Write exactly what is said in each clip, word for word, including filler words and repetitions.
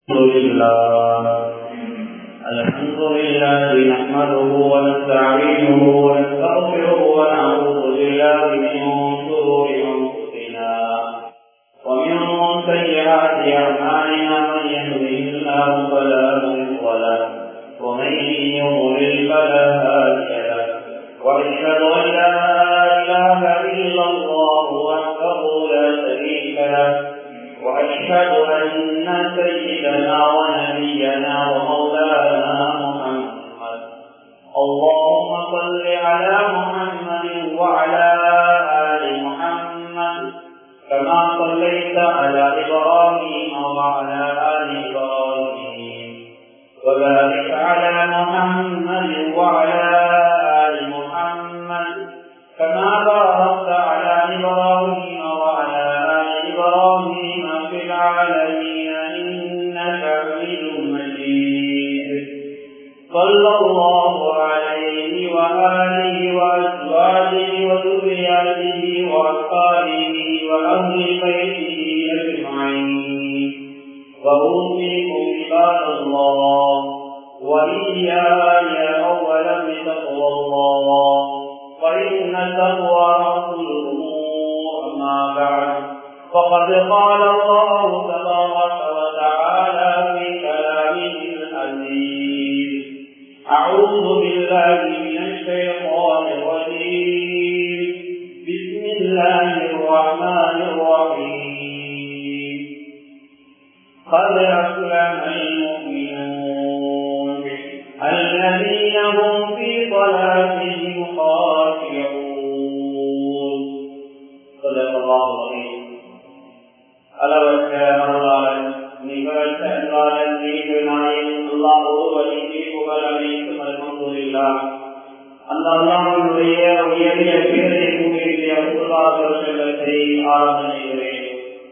الحمد لله نحمده ونستعينه ونستغفره ونعوذ بالله من شرور انفسنا ومن سيئات اعمالنا من يهده الله فلا مضل له ومن يضلل فلا هادي له واشهد ان لا اله الا الله وحده لا شريك له وأشهد أن سيدنا ونبينا ومولانا محمد اللهم صل على محمد وعلى آل محمد كما صليت على إبراهيم وعلى آل إبراهيم وبارك على محمد وعلى آل محمد كما باركت على إبراهيم وعلى آل إبراهيم في العالمين إنك حميد مجيد صلى الله عليه وآله وأزواجه وذرياته وأصحابه وأهل بيته أجمعين وأوصيكم عباد الله وإياي أولا بتقوى الله فإن التقوى رأس الأمور أما بعد فقد قال الله تبارك وتعالى في كلامه العزيز أعوذ بالله من الشيطان الرجيم بسم الله الرحمن الرحيم قد أفلح المؤمنون الذين هم في صلاتهم خاشعون صدق الله العظيم அளவற்ற அருளாளன் நிகழ்த்த அன்பாளன் நீதிநாயன் அல்லாஹ் ஒருவனுக்கே புகழ் அனைத்தும் அல்ஹம்துலில்லாஹ். அந்த அல்லாஹ்வுடைய உயரிய பேரை கூறிய அல்லாஹ்வை ஆராதனை செய்கிறேன்.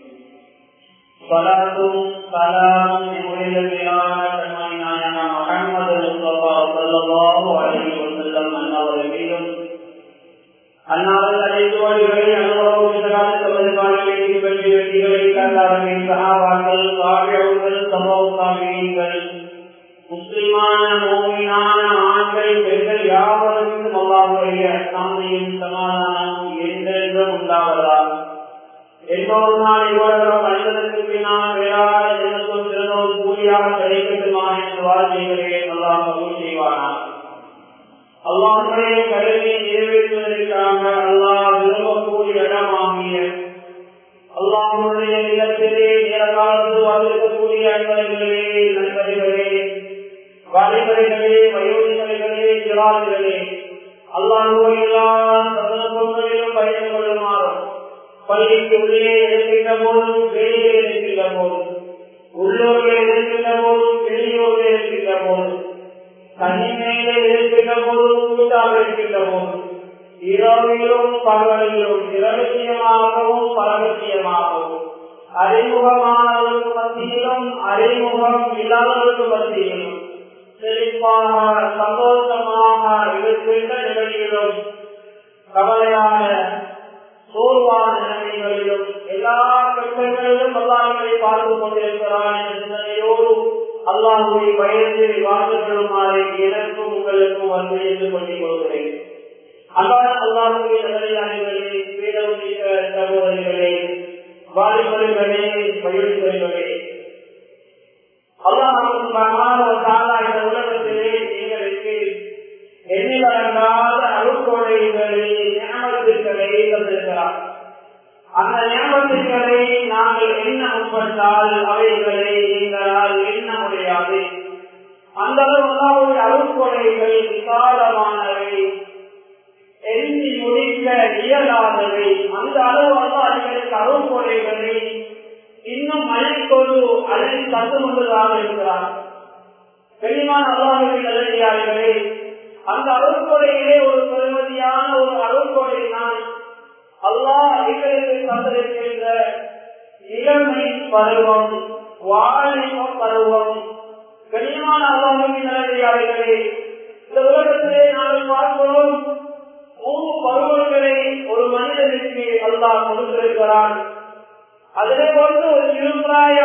ஸலாத்தும் ஸலாமும் நம்முடைய மேலான கண்மணி நாயகம் முஹம்மது முஸ்தபா ஸல்லல்லாஹு அலைஹி வஸல்லம் அன்னவர்கள் மீதும் அன்னாரது அழைத்துவாளிகளை அனுபவம் தமிழ்நாடுகளில் வெற்றி வெற்றிகளை கண்டார்கள் சஹாபாக்கள் தாபிஊன்கள் தபூ தாபிஈன்கள் முஸ்லிமான மூமினான ஆண்கள் பெண்கள் யாவருக்கும் அல்லாஹ்வுடைய சாந்தியும் சமாதானமும் என்றென்றும் உண்டாவதாக. எல்லோரு நாள் இவ்வளவு மனிதனுக்கு பின்னால் வேறான ஜனத்தும் திறனோடு கூலியாக கிடைக்கட்டுமா என்று வாழ்க்கைகளே அல்லாஹ் கபூல் செய்வானாக. அல்லாஹ்வுடைய கருவியை நிறைவேற்றுவதற்காக அல்லாஹ் விரும்பக்கூடிய இடமாகிய அல்லாஹ்வுடைய இல்லத்திலே நேரகாலத்து வந்திருக்கக்கூடிய அன்பர்களே, நண்பர்களே, வாலிபர்களே, வயோதிகர்களே, சிறார்களே, அல்லாஹ்வுடைய எல்லா சந்தர்ப்பங்களிலும் பயந்து கொள்ளுமாறும் பள்ளிக்கு உள்ளே இருக்கின்ற போதும் வெளியே இருக்கின்ற போதும் உள்ளூரில் இருக்கின்ற போதும் வெளியூரில் இருக்கின்ற போதும் தனிமையிலே இருக்கின்ற போதும் கூட்டாக இருக்கின்ற போதும் இரவிலும் பகலிலும் இரகசியமாகவும் பரகசியமாகவும் அறிமுகமானவர்களுக்கு மத்தியிலும் அறிமுகம் இல்லாதவர்களுக்கு மத்தியிலும் செழிப்பாக சந்தோஷமாக இருக்கின்ற நிலையிலும் கவலையான சோர்வான நிலைகளிலும் எல்லா கட்டங்களிலும் அல்லாஹ்வை பார்த்து கொண்டிருக்கிறான் என்ற சிந்தனையோடு அல்லாஹ்வை பயந்து வாழ்ந்து கொள்ளுமாறு எனக்கும் உங்களுக்கும் வந்து என்று சொல்லிக் கொள்கிறேன். அல்லாஹ் அல்லாஹ்வுடைய நல்லடியார்களே, பேரவுமிக்க சகோதரிகளே, வாலிபர்களே, வயோதிகர்களே, அல்லாஹ் சுப்ஹானஹு வ தஆலா இந்த உலகத்திலே எங்களுக்கு எண்ணிலடங்காத அருட்கொடைகளை நியமத்துக்களை தந்திருக்கிறார். அந்த நியமத்துக்களை நாங்கள் எண்ண முற்பட்டால் அவைகளை எங்களால் எண்ண முடியாது. அந்த அளவு அருட்கொடைகள் விசாலமானவை, எண்ணி முடிக்க இயலாதவை. அந்த அளவு அல்லாஹ்வுடைய அருட்கொடைகளை இன்னும் அழைக்கொண்டு அழகி தந்து கொண்டுதான் இருக்கிறார். பெருமான அல்லாஹ்வுடைய நல்லடியார்களே, அந்த அருட்கொடையிலே ஒரு பெருமதியான ஒரு அருட்கொடை தான் அல்லாஹ் எங்களுக்கு தந்திருக்கின்ற இளமை பருவம், வாலிப பருவம். பெருமான அல்லாஹ்வுடைய நல்லடியார்களே, இந்த உலகத்திலே நாங்கள் பார்க்கிறோம் மூணு பருவங்களை ஒரு மனிதனுக்கு அல்லாஹ் கொடுத்திருக்கிறான். அதே போன்று ஒரு சிறுபிராயம்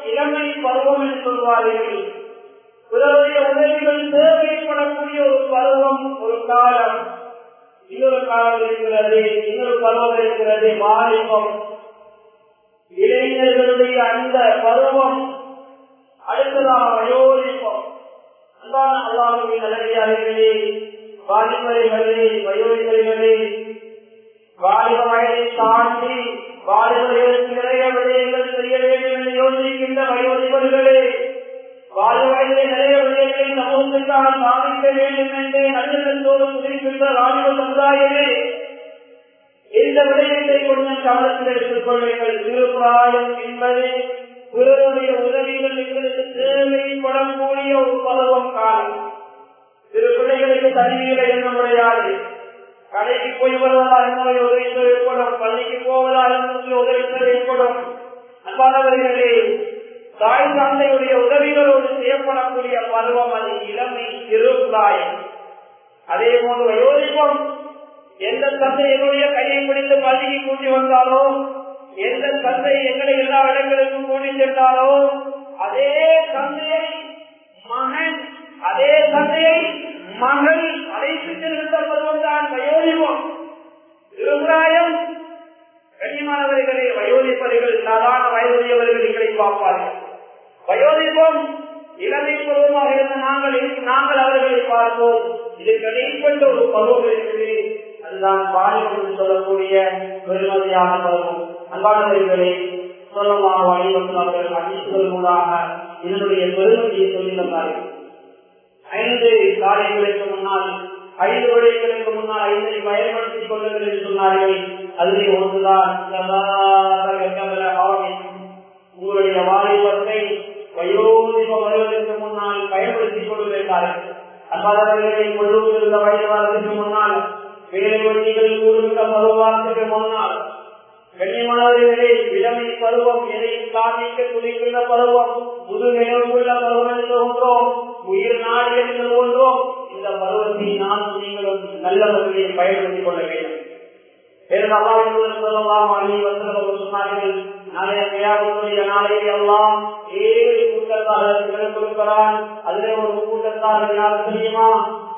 இளமை பருவம் என்று சொல்வார்கள். பிறருடைய உதவிகள் தேவைப்படக்கூடிய ஒரு பருவம், ஒரு காலம். இன்னொரு காலம் இருக்கிறது, இன்னொரு பருவம் இருக்கிறது, வாலிபம். இளைஞர்களுடைய அந்த பருவம் அடுத்ததாக வயோதிபம். அன்பான அல்லாஹ்வின் நல்லடியார்களே, வாலிபர்களே, வயோதிபர்களே, வாலிப வயதை தாண்டி வாலிபர்களுக்கு நிறைய விடயங்கள் செய்ய வேண்டும் என்று யோசிக்கின்ற வயோதிபர்களே, வாலிப வயதை நிறைய விடயங்களை சமூகத்திற்காக சாதிக்க வேண்டும் என்று நல்லதோடு குறிப்பிட்ட வாலிப சமுதாயமே, இந்த விடயத்தை கொஞ்சம் கவனத்தில் எடுத்துக் கொள்ளுங்கள். திருப்பிராயம் என்பது பிறருடைய உதவிகள் எங்களுக்கு தேவைப்படக்கூடிய ஒரு பருவம் காலம். சிறு பிள்ளைகளுக்கு தனிமையில என்ன முறையாது, கடைக்கு போய் வருவதா என்னுடைய உதவி தேவைப்படும், பள்ளிக்கு போவதா என்னுடைய உதவி தேவைப்படும். அன்பானவர்களே, தாய் தந்தையுடைய உதவிகளோடு செய்யப்படக்கூடிய பருவம் அது இளமை திருப்பிராயம். அதே போன்று வயோதிபம். எந்த தந்தை என்னுடைய கையை பிடித்து பள்ளிக்கு கூட்டி வந்தாலோ, எந்த தந்தை எங்களை எல்லா இடங்களுக்கும் கூட்டி சென்றாலோ, அதே தந்தையை மகன், அதே தந்தையை மகள் அழைத்து செல்கின்ற பருவம் தான் வயோதிபம். திருப்பிராயம். கண்ணியமானவர்களே, வயோதிபர்கள் சாதாரண வயதுடையவர்களை பார்ப்பார்கள். வயோதிபம் இளமை பருவமாக இருந்த நாங்கள் நாங்கள் அவர்களை பார்ப்போம். இது கடைப்பட்ட ஒரு பருவம் இருக்குது, அதுதான் வாலிபம் என்று சொல்லக்கூடிய பெருமதியான பருவம். அன்பானவர்களே, சொல்லமாக வழிவர்கள் அதிர்ச்சிகள் மூலமாக இதனுடைய பெருமதியை சொல்லியிருந்தார்கள். ஐந்து காரியங்களுக்கு முன்னால், ஐந்து விடயங்களுக்கு முன்னால் ஐந்தை பயன்படுத்திக் கொள்ளுங்கள் என்று சொன்னார்கள். அதிலே ஒன்றுதான் உங்களுடைய வாலிபத்தை வயோதிப வருவதற்கு முன்னால் பயன்படுத்திக் கொள்கிறார்கள். அன்பாளர்களை கொள்ளுகின்ற வயதுக்கு முன்னால், வேலை வழிகள் கூறுகின்ற பருவத்துக்கு முன்னால், கண்ணியமானவர்களே, இளமை பருவம் எதையும் காமிக்க துணிக்கின்ற பருவம், புது நினைவுள்ள பருவம் என்று சொல்கின்றோம், உயிர் நாடு என்று சொல்கின்றோம். இந்த பருவத்தை நான் நீங்களும் நல்ல முறையில் பயன்படுத்திக் கொள்ள வேண்டும். சொன்னார்கள், நாளைய கையாளுடைய நாளையே எல்லாம் ஏழு கூட்டத்தார்கள் கொடுக்கிறான். அதிலே ஒரு கூட்டத்தார்கள் யார் தெரியுமா?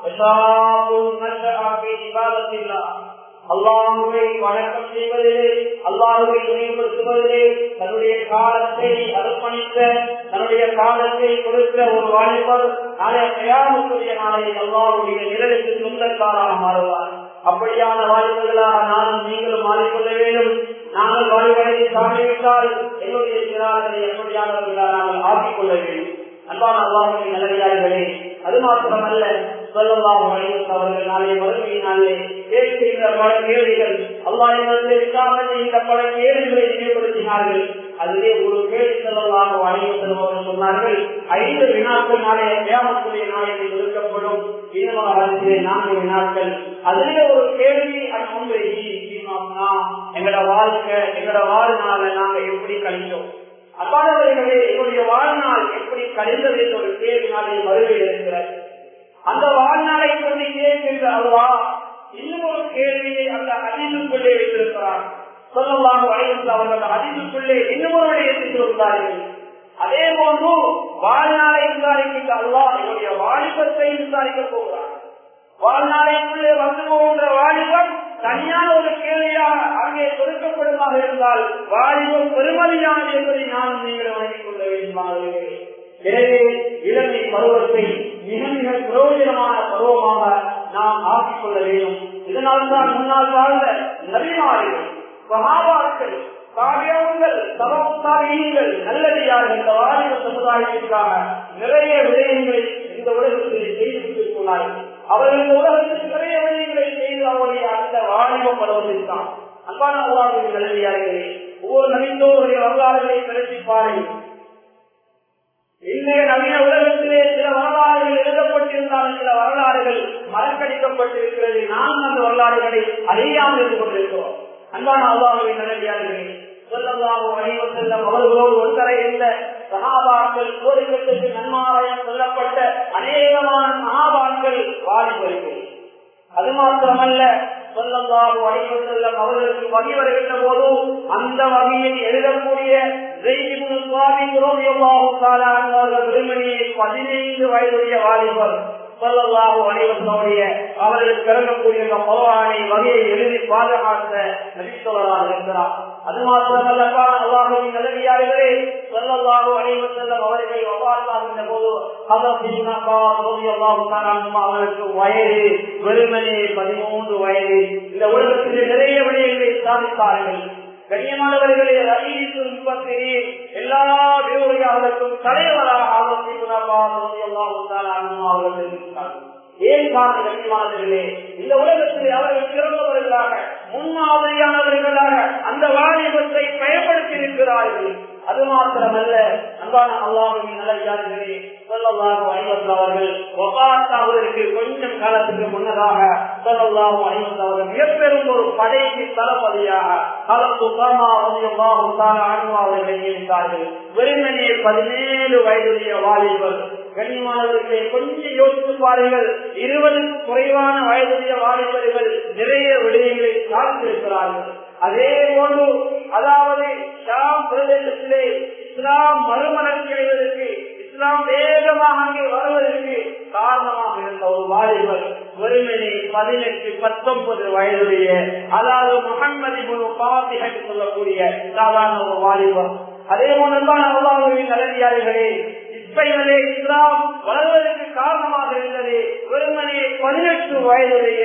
அல்லாஹ்வை வணக்கம் செய்வதிலே, அல்லாஹ்வை நினைவுபடுத்துவதிலே தன்னுடைய காலத்தை அர்ப்பணித்த, தன்னுடைய காலத்தை கொடுத்த ஒரு வாலிபர் நாளைய கையாளுடைய நாளை அல்லாஹ்வுடைய நிழலுக்கு சொந்தக்காராக மாறுவார். அப்படியான வாலிபர்களாக நானும் நீங்களும் மாறிக்கொள்ள வேண்டும். நாங்கள் வாலிபரை தாண்டிவிட்டால் என்னுடைய சிறார்களை எப்படியானவர்களாக நாங்கள் ஆக்கிக் கொள்ள வேண்டும். அன்பான அல்லாஹ்வின் நல்லடியார்களே, அது மாத்திரமல்ல, ஸல்லல்லாஹு அலைஹி வஸல்லம் அவர்கள் நாளை மறுமையினாலே கேட்கின்ற பல கேள்விகள், அல்லாஹ்விடத்தில் இந்த பல கேள்விகளை நினைவுபடுத்தினார்கள். அதிலே ஒரு கேள்வி ஸல்லல்லாஹு அலைஹி வஸல்லம் அவர்கள் சொன்னார்கள், ஐந்து வினாக்கள் நாளைய கியாமத்துடைய நாளையில் இருக்கப்படும். இன்னும் அதிலே நான்கு வினாக்கள். அதிலே ஒரு கேள்வி, அன்பை எங்களோட வாழ்க்கை, எங்களோட வாழ்நாளை நாங்க எப்படி கழிச்சோம், அப்பாடவர்களே என்னுடைய வாழ்நாள் எப்படி கழிந்தது என்ற ஒரு கேள்வி நாளில் வருகையில் இருக்கிறது. அந்த வாழ்நாளை கொண்டு கேட்கின்ற அல்லாஹ் இன்னும் ஒரு கேள்வியை அந்த ஹதீஸுக்குள்ளே வைத்திருக்கிறார். ஸல்லல்லாஹு அலைஹி வஸல்லம் அவர்கள் ஹதீஸுக்குள்ளே இன்னும் ஒரு விடயத்தை சொல்கிறார்கள். அதே போன்று வாழ்நாளை விசாரிக்கின்ற அல்லாஹ் என்னுடைய வாலிபத்தை விசாரிக்க போகிறார். வாழ்நாளைக்குள்ளே வந்து போகின்ற வாலிபம் தனியான ஒரு கேள்வியாக அங்கே கொடுக்கப்படுமாக இருந்தால் வாலிபம் பெருமதியானது என்பதை நானும் நீங்கள் வழங்கிக் கொள்ள வேண்டுமானவர்களே. எனவே இளமை பருவத்தை மிக மிக பிரயோஜனமான பருவமாக நாம் ஆக்கிக் கொள்ள வேண்டும். இதனால்தான் முன்னால் வாழ்ந்த நபிமார்கள், சஹாபாக்கள், தாபியீன்கள், தபூ தாபியீன்கள் நல்லடியார்கள் இந்த வாலிப சமுதாயத்திற்காக நிறைய விடயங்களை இந்த உலகத்தில் செய்து சொன்னார்கள். அவர்கள் இந்த உலகத்தில் நிறைய விடயங்களை செய்து அவருடைய அந்த வாலிப பருவத்தில் தான். அன்பான அல்லாஹ்வின் நல்லடியார்களே, ஒவ்வொரு நபித்தோருடைய வரலாறுகளை திரட்டி பாருங்கள். இன்றைய நவீன உலகத்திலே சில வரலாறுகள் எழுதப்பட்டிருந்தாலும் சில வரலாறுகள் மறக்கடிக்கப்பட்டிருக்கிறது. நாம் அந்த வரலாறுகளை அறியாமல் இருந்து கொண்டிருக்கிறோம். அன்பான அல்லாஹ்வின் நல்லடியார்களே, ஸல்லல்லாஹு அலைஹி வஸல்லம் அவர்களோடு ஒன்றரை இருந்த சஹாபாக்கள், கோரிக்கத்துக்கு நன்மாராயம் சொல்லப்பட்ட அநேகமான சஹாபாக்கள் வாலிபர்கள். அது மாத்திரமல்ல, ஸல்லல்லாஹு அலைஹி வஸல்லம் அவர்களுக்கு வகி வருகின்ற போது அந்த வகையை எழுதக்கூடிய ஸைத் இப்னு ஸாபித் ரலியல்லாஹு தஆலா அன்ஹு அவர்கள் வெறுமனே பதினைந்து வயதுடைய வாலிபர் ஸல்லல்லாஹு அலைஹி வஸல்லம் அவர்களுக்கு பிறக்கக்கூடிய குர்ஆனை வகையை எழுதி பாதுகாத்த நபி ஸல்லல்லாஹு அலைஹி வஸல்லம். அது மாத்திரமல்ல அல்லாஹ்வின் நல்லடியார்களே ஸல்லல்லாஹு அலைஹி வஸல்லம் அவர்கள் வஃபாத்தாகின்ற போது ஹதரத் இப்னு அப்பாஸ் ரலியல்லாஹு தஆலா அன்ஹு அவர்களுக்கு வயது வெறுமனே பதிமூன்று வயது. இந்த உலகத்திலே நிறைய விடயங்களை சாதித்தார்கள். கண்ணியமானவர்களே, ரயீசுல் முஃபஸ்ஸிரீன் எல்லா விரிவுரையாளர்களுக்கும் தலைவராக ஹதரத் இப்னு அப்பாஸ் ரலியல்லாஹு தஆலா அன்ஹு அவர்கள் இருக்கிறார்கள். ஏன் காரணம் கண்ணியமானவர்களே, இந்த உலகத்திலே அவர்கள் சிறந்தவர்களாக முன்மாதிரியானவர்களாக அந்த வாலிபத்தை பயன்படுத்தி இருக்கிறார்கள். அது மாத்திரமல்ல, அன்பான அல்லாஹ்வின் நல்லடியார்களே, ஸல்லல்லாஹு அலைஹி வஸல்லம் அவர்கள் வஃபாத்தாவதற்கு கொஞ்சம் காலத்துக்கு முன்னதாக ஸல்லல்லாஹு அலைஹி வஸல்லம் அவர்கள் மிகப்பெரும் ஒரு படைக்கு தளபதியாக ஹதரத் உஸாமா ரலியல்லாஹு தஆலா அன்ஹு அவர்களை நியமித்தார்கள். வெறுமனே பதினேழு வயதுடைய வாலிபர். கண்ணியமானவர்களை கொஞ்சம் யோசித்து பாருங்கள், இருபதுக்கு குறைவான வயதுடைய வாலிபர்கள் நிறைய விடயங்களை சாதித்திருக்கிறார்கள். அதே போன்று அதாவது ஷாம் பிரதேசத்திலே இஸ்லாம் மறுமலர்ச்சி அடைவதற்கு, இஸ்லாம் வேகமாக அங்கே வருவதற்கு காரணமாக இருந்த ஒரு வாலிபர் வெறுமனே பதினெட்டு பத்தொன்பது வயதுடைய, அதாவது முஹம்மது இப்னு ஃபாத்திஹ் என்று சொல்லக்கூடிய சாதாரண ஒரு வாலிபர். அதே போன்றுதான் அல்லாஹ்வின் நல்லடியார்களே, இஸ்மையிலே இஸ்லாம் வளர்வதற்கு காரணமாக இருந்தது வெறுமனே பதினெட்டு வயதுடைய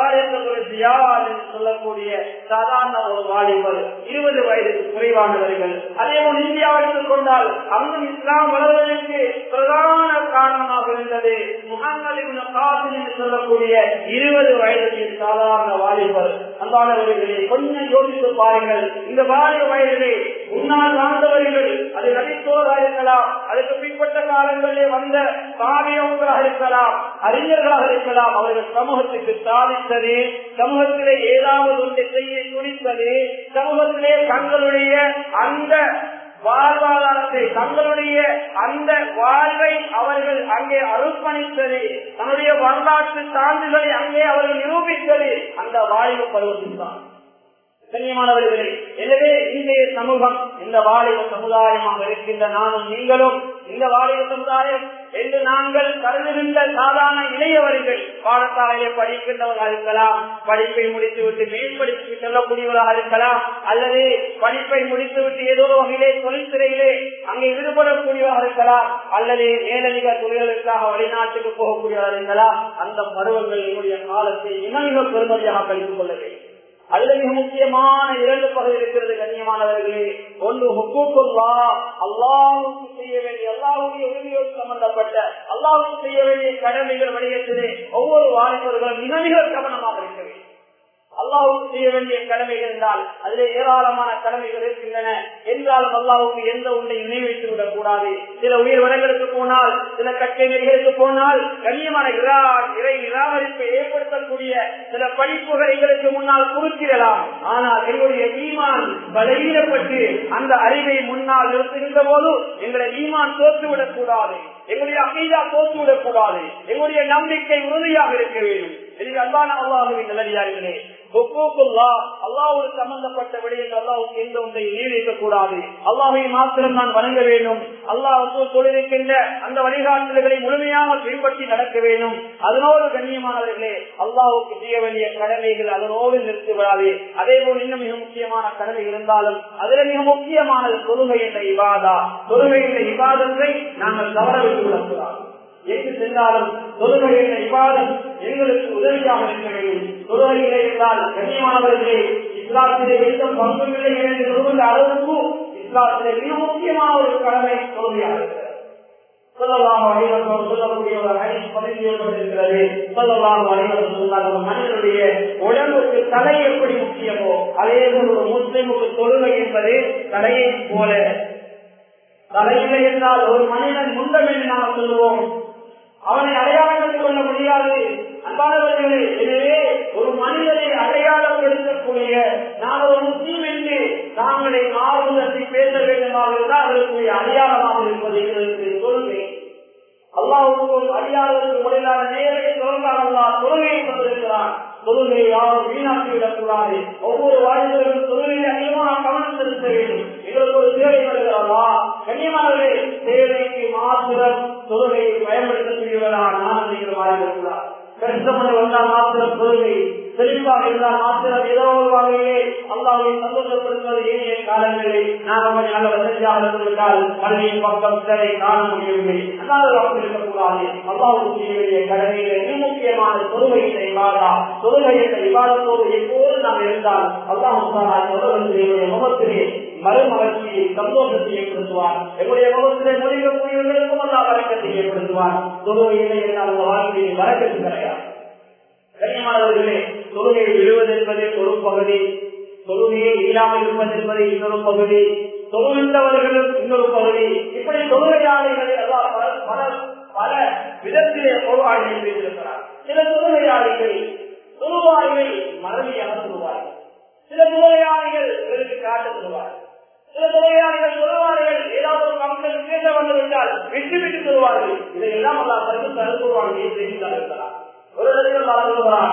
சொல்லக்கூடிய சாதாரண ஒரு வாலிபர், இருபது வயதுக்கு குறைவானவர்கள். அதே போல் இந்தியாவிற்கு கொண்டால் அங்கும் இஸ்லாம் வளர்வதற்கு பிரதான காரணமாக இருந்தது முஹம்மது இப்னு காசிம் என்று சொல்லக்கூடிய இருபது வயதுக்கு சாதாரண வாலிபர். அன்பானவர்களே, கொஞ்சம் யோசித்து பாருங்கள், இந்த வாலிப வயதிலே முன்னால் வாழ்ந்தவர்கள், அது நபித்தோராக இருக்கலாம், அதுக்கு பின்பற்ற காலங்களிலே வந்த சாமியவர்களாக இருக்கலாம், அறிஞர்களாக இருக்கலாம், அவர்கள் சமூகத்துக்கு சாதித்தது, சமூகத்திலே ஏதாவது ஒன்றை செய்ய துணிப்பது, சமூகத்திலே தங்களுடைய அந்த வாழ்வாதாரத்தை, தங்களுடைய அந்த வாழ்வை அவர்கள் அங்கே அர்ப்பணித்தது, தன்னுடைய வரலாற்று சான்றுகளை அங்கே அவர்கள் நிரூபித்தது அந்த வாலிப பருவத்தில் தான். கண்ணியமானவர்களே, எனவே இன்றைய சமூகம் இந்த வாலிப சமுதாயமாக இருக்கின்ற நானும் நீங்களும் இந்த வாலிப சமுதாயம் என்று நாங்கள் கருதுகின்ற சாதாரண இளையவர்கள், பாடசாலையை படிக்கின்றவர்களாக இருக்கலாம், படிப்பை முடித்துவிட்டு மேம்படுத்தி செல்லக்கூடியவர்களாக இருக்கலாம், அல்லது படிப்பை முடித்துவிட்டு ஏதோ வகையிலே தொழில்துறையிலே அங்கே ஈடுபடக்கூடியவர்களாக இருக்கலாம், அல்லது மேலதிக தொழில்களுக்காக வெளிநாட்டுக்கு போகக்கூடியவர்களாக இருக்கலாம். அந்த பருவங்கள் என்னுடைய காலத்தை இணைய பெருமதியாக கழித்துக் கொள்ள வேண்டும். அதுல மிக முக்கியமான இரண்டு பகுதி இருக்கிறது கண்ணியமானவர்களே. ஒன்று ஹுக்கூக்குல்லாஹ், அல்லாஹ்வுக்கு செய்ய வேண்டிய, அல்லாஹ்வுடைய உரிமையோடு சம்பந்தப்பட்ட அல்லாஹ்வுக்கு செய்ய வேண்டிய கடமைகள் விடயத்திலே ஒவ்வொரு வாலிபர்களும் மிக மிக கவனமாக இருக்க வேண்டும். அல்லாஹ்வுக்கு செய்ய வேண்டிய கடமைகள் என்றால் அதிலே ஏராளமான கடமைகள் இருக்கின்றன. என்றாலும் அல்லாஹ்வுக்கு எந்த ஒன்றை நினைவைத்து விடக் கூடாது. சில உயிர் வடங்களுக்கு போனால், சில கட்டைகளுக்கு போனால் கண்ணியமான இறை நிராகரிப்பை ஏற்படுத்தக்கூடிய சில படிப்புகள் எங்களுக்கு முன்னால் குறுக்கிடலாம். ஆனால் எங்களுடைய ஈமான் பலவீனப்பட்டு அந்த அறிவை முன்னால் நிறுத்துகின்ற போது எங்களுடைய ஈமான் தோற்றுவிடக் கூடாது, எங்களுடைய அகீதா தோற்றுவிடக் கூடாது, எங்களுடைய நம்பிக்கை உறுதியாக இருக்க வேண்டும். எனவே அல்லாஹ் அல்லாஹ்வின் நல்லடியார்களே, அல்லாஹ்வோடு சம்பந்தப்பட்ட விடயங்கள் அல்லாஹ்வுக்கு எந்த ஒன்றை ஈடுக்க கூடாது. அல்லாஹ்வை மாத்திரம் நான் வணங்க வேண்டும். அல்லாஹ்வுக்கு சொல்லிருக்கின்ற அந்த வழிகாட்டுதல்களை முழுமையாக பின்பற்றி நடக்க வேண்டும். அதனோடு கண்ணியமானவர்களே, அல்லாஹ்வுக்கு செய்ய வேண்டிய கடமைகள் அதனோடு நிறுத்தி விடாது. அதே போல் இன்னும் மிக முக்கியமான கடமை இருந்தாலும் அதுல மிக முக்கியமானது தொழுகை என்ற இபாதா. தொழுகை என்ற இபாதத்தை நாங்கள் தவற விட்டு விடக்கூடாது. எங்கு சென்றாலும் தொழுகை என்ற இபாதம் எங்களுக்கு உதவியாக இருக்க வேண்டும். தொழுகையிலே இருந்தால் கண்ணியமானவர்களே, இஸ்லாத்திலே எந்த பங்குகளை என்று சொல்கின்ற அளவுக்கு இஸ்லாத்திலே மிக முக்கியமான ஒரு கடமை தொழுகையாக இருக்கிறது. ஸல்லல்லாஹு அலைஹி வஸல்லம் சொல்லக்கூடிய ஒரு ஹதீஸ் பதிவு செய்யப்பட்டிருக்கிறது. ஸல்லல்லாஹு அலைஹி வஸல்லம் சொன்னார்கள், மனிதனுடைய உடம்புக்கு தலை எப்படி முக்கியமோ அதே போல் ஒரு முஸ்லிமுக்கு தொழுகை என்பது தலையை போல. தலையில்லை என்றால் ஒரு மனிதன் முண்டம் என்று நாம் சொல்லுவோம், அவனை அடையாளம் கொள்ள முடியாது. அன்பானவர்களே, எனவே ஒரு மனிதனை அடையாளப்படுத்தக்கூடிய நான் ஒரு முஸ்லீம் என்று தாங்களை ஆர்வத்தை பேச வேண்டுமாக இருந்தால் அதற்குரிய அடையாளமாக இருப்பது எங்களுக்கு தொழுகை. அல்லாஹ்வுக்கும் அடியார்களுக்கு முறையிலான நேரடியை தொடர்ந்தால் அல்லாஹ் தொழுகையை கொண்டிருக்கிறான். தொழுகை யாரும் வீணாக விடக்கூடாது. ஒவ்வொரு வாழ்க்கையிலும் தொழிலில் அதிகமாக கவனம் செலுத்த வேண்டும். எங்களுக்கு ஒரு தேவை வருகிறதா? கண்ணியமானவர்களே, தேவைக்கு மாத்திரம் தொழுகையை பயன்படுத்தக்கூடியவர்களா நான் நீங்கள் மாறிவிடக்கூடாது. கஷ்டப்பட வந்தால் மாத்திரம் தொழுகை, செழிப்பாக இருந்தால் மாத்திரம் ஏதோ ஒரு வகையிலே அல்லாஹ்வை சந்தோஷப்படுத்துவது ஏனைய காலங்களில் நாம் கொஞ்சம் நல்ல வசதியாக இருந்துவிட்டால் பள்ளியின் பக்கம் சிலரை காண முடியவில்லை. அல்லாஹ் அப்படி இருக்கக்கூடாது. அல்லாஹ்வுக்கு செய்ய வேண்டிய கடமையிலே மிக முக்கியமான தொழுகை இந்த இபாதா. தொழுகை என்ற இபாதத்தோடு எப்போது நாம் இருந்தால் அல்லாஹ் உலகத்திலே முகத்திலே மறுமலர்ச்சியை சந்தோஷத்தை ஏற்படுத்துவார். எங்களுடைய முகத்திலே முடிக்கக்கூடியவர்களுக்கும் அல்லாஹ் வரக்கத்தை ஏற்படுத்துவார். தொழுகை இல்லை என்றால் அந்த வாழ்க்கையை வரக்கத்து கிடையாது. கண்ணியமானவர்களே, தொழுகையை விழுவது என்பது ஒரு பகுதி, தொழுகையை இல்லாமல் இருப்பது என்பது இன்னொரு பகுதி, தொழுகின்றவர்களும் இன்னொரு பகுதி. இப்படி தொழுகையாளிகளை எல்லாம் பல பல விதத்திலே பொருளாளி வைத்திருக்கிறார். சில தொழுகையாளிகள் தொழுவார்கள், மறதியாக சொல்லுவார்கள். சில தொழுகையாளிகள் பிறகு காட்ட சொல்லுவார்கள். சில தொழுகையாளிகள் சொல்லுவார்கள், ஏதாவது ஒரு மக்கள் பேச வந்துவிட்டால் விட்டு விட்டு சொல்லுவார்கள். இதையெல்லாம் அல்லா தடுத்து தடுப்புவார்கள் செய்திருக்கிறார் இருக்கிறார். ஒரு இடத்தில் சொல்லுகிறார்,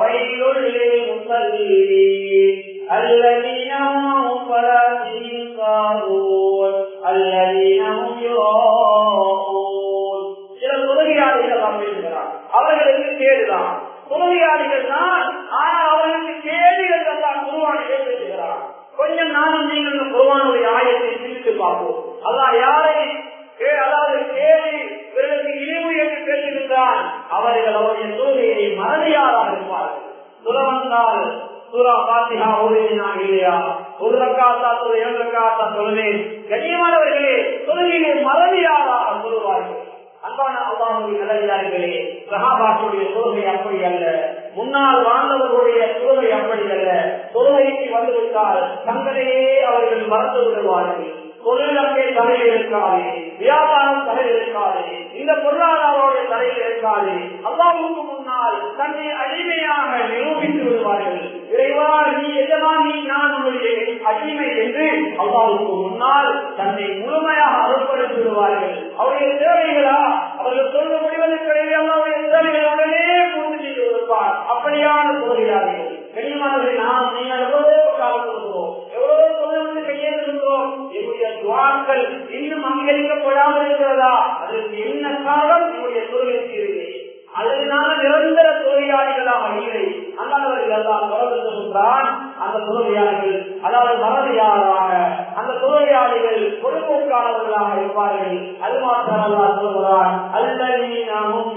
சில தொழுகையாளிகள் நாம் பேசுகிறார். அவர்களுக்கு கேடுதான் தொழுகையாளிகள் தான், ஆனால் அவர்களுக்கு கேடுகள் தான் குர்ஆனிலே பேசுகிறார். கொஞ்சம் நானும் நீங்கள் குர்ஆனுடைய ஆயத்தை சிந்தித்து பார்ப்போம். அல்லாஹ் யாரை அதாவது கேள்வி இவர்களுக்கு இழிவு என்று பேசுகின்றான், அவர்கள் அவருடைய தொழுகையை மறதியாராக இருப்பார்கள். துறவந்தால் சூரா ஃபாத்திஹா ஓதினாக இல்லையா, ஒரு ரக்காத்தா தொழு இரண்டு ரக்காத்தா தொழுதேன். கண்ணியமானவர்களே, தொழுகையை மறதியாராக சொல்லுவார்கள். அன்பான அல்லாஹ்வுடைய நல்லடியார்களே, சஹாபாக்களுடைய தொழுகை அப்படி அல்ல. முன்னால் வாழ்ந்தவர்களுடைய தொழுகை அப்படி அல்ல. தொழுகைக்கு வந்துவிட்டால் தங்களையே அவர்கள் மறந்து விடுவார்கள். தொழிலங்கே தலையில் இருக்காது, வியாபாரம் தலையில் இருக்காது, இந்த பொருளாதாரோடைய தலையில் இருக்காது. அல்லாஹ்வுக்கு முன்னால் தன்னை அடிமையாக நிரூபித்து விடுவார்கள். இறைவா, நீ எஜமான், நீ நான் உன்னுடைய அடிமை என்று அல்லாஹ்வுக்கு முன்னால் தன்னை முழுமையாக அர்ப்பணித்து விடுவார்கள். அவருடைய தேவைகளா அவர்கள் சொல்ல முடிவதற்கிடையே அல்லாஹ்வுடைய தேவைகளுடனே பூர்த்தி செய்து கொடுப்பார். அப்படியான தொழிலாளிகள். கண்ணியமானவர்களை, நாம் நீங்கள் எவ்வளவோ காலம் கொடுக்கிறோம், எவ்வளவோ தொழில் கையேறுகின்றோம். என்னுடைய துஆக்கள் இன்னும் அங்கீகரிக்கப்படாமல் இருக்கிறதா? அதற்கு என்ன காரணம்? என்னுடைய தொழிலுக்கு இல்லை. அதனால நிரந்தர தொழிலாளிகளாக இல்லை. அல்லாதவர்கள் எல்லாம் தொடர்ந்துகிறான். அந்த தொழிலாளிகள் அதாவது மறதியாளராக, அந்த தொழிலாளிகள் பொறுப்போக்கானவர்களாக இருப்பார்கள். அது மாத்திரம் அல்லாஹ் சொல்கிறான், அல்லதீனஹும்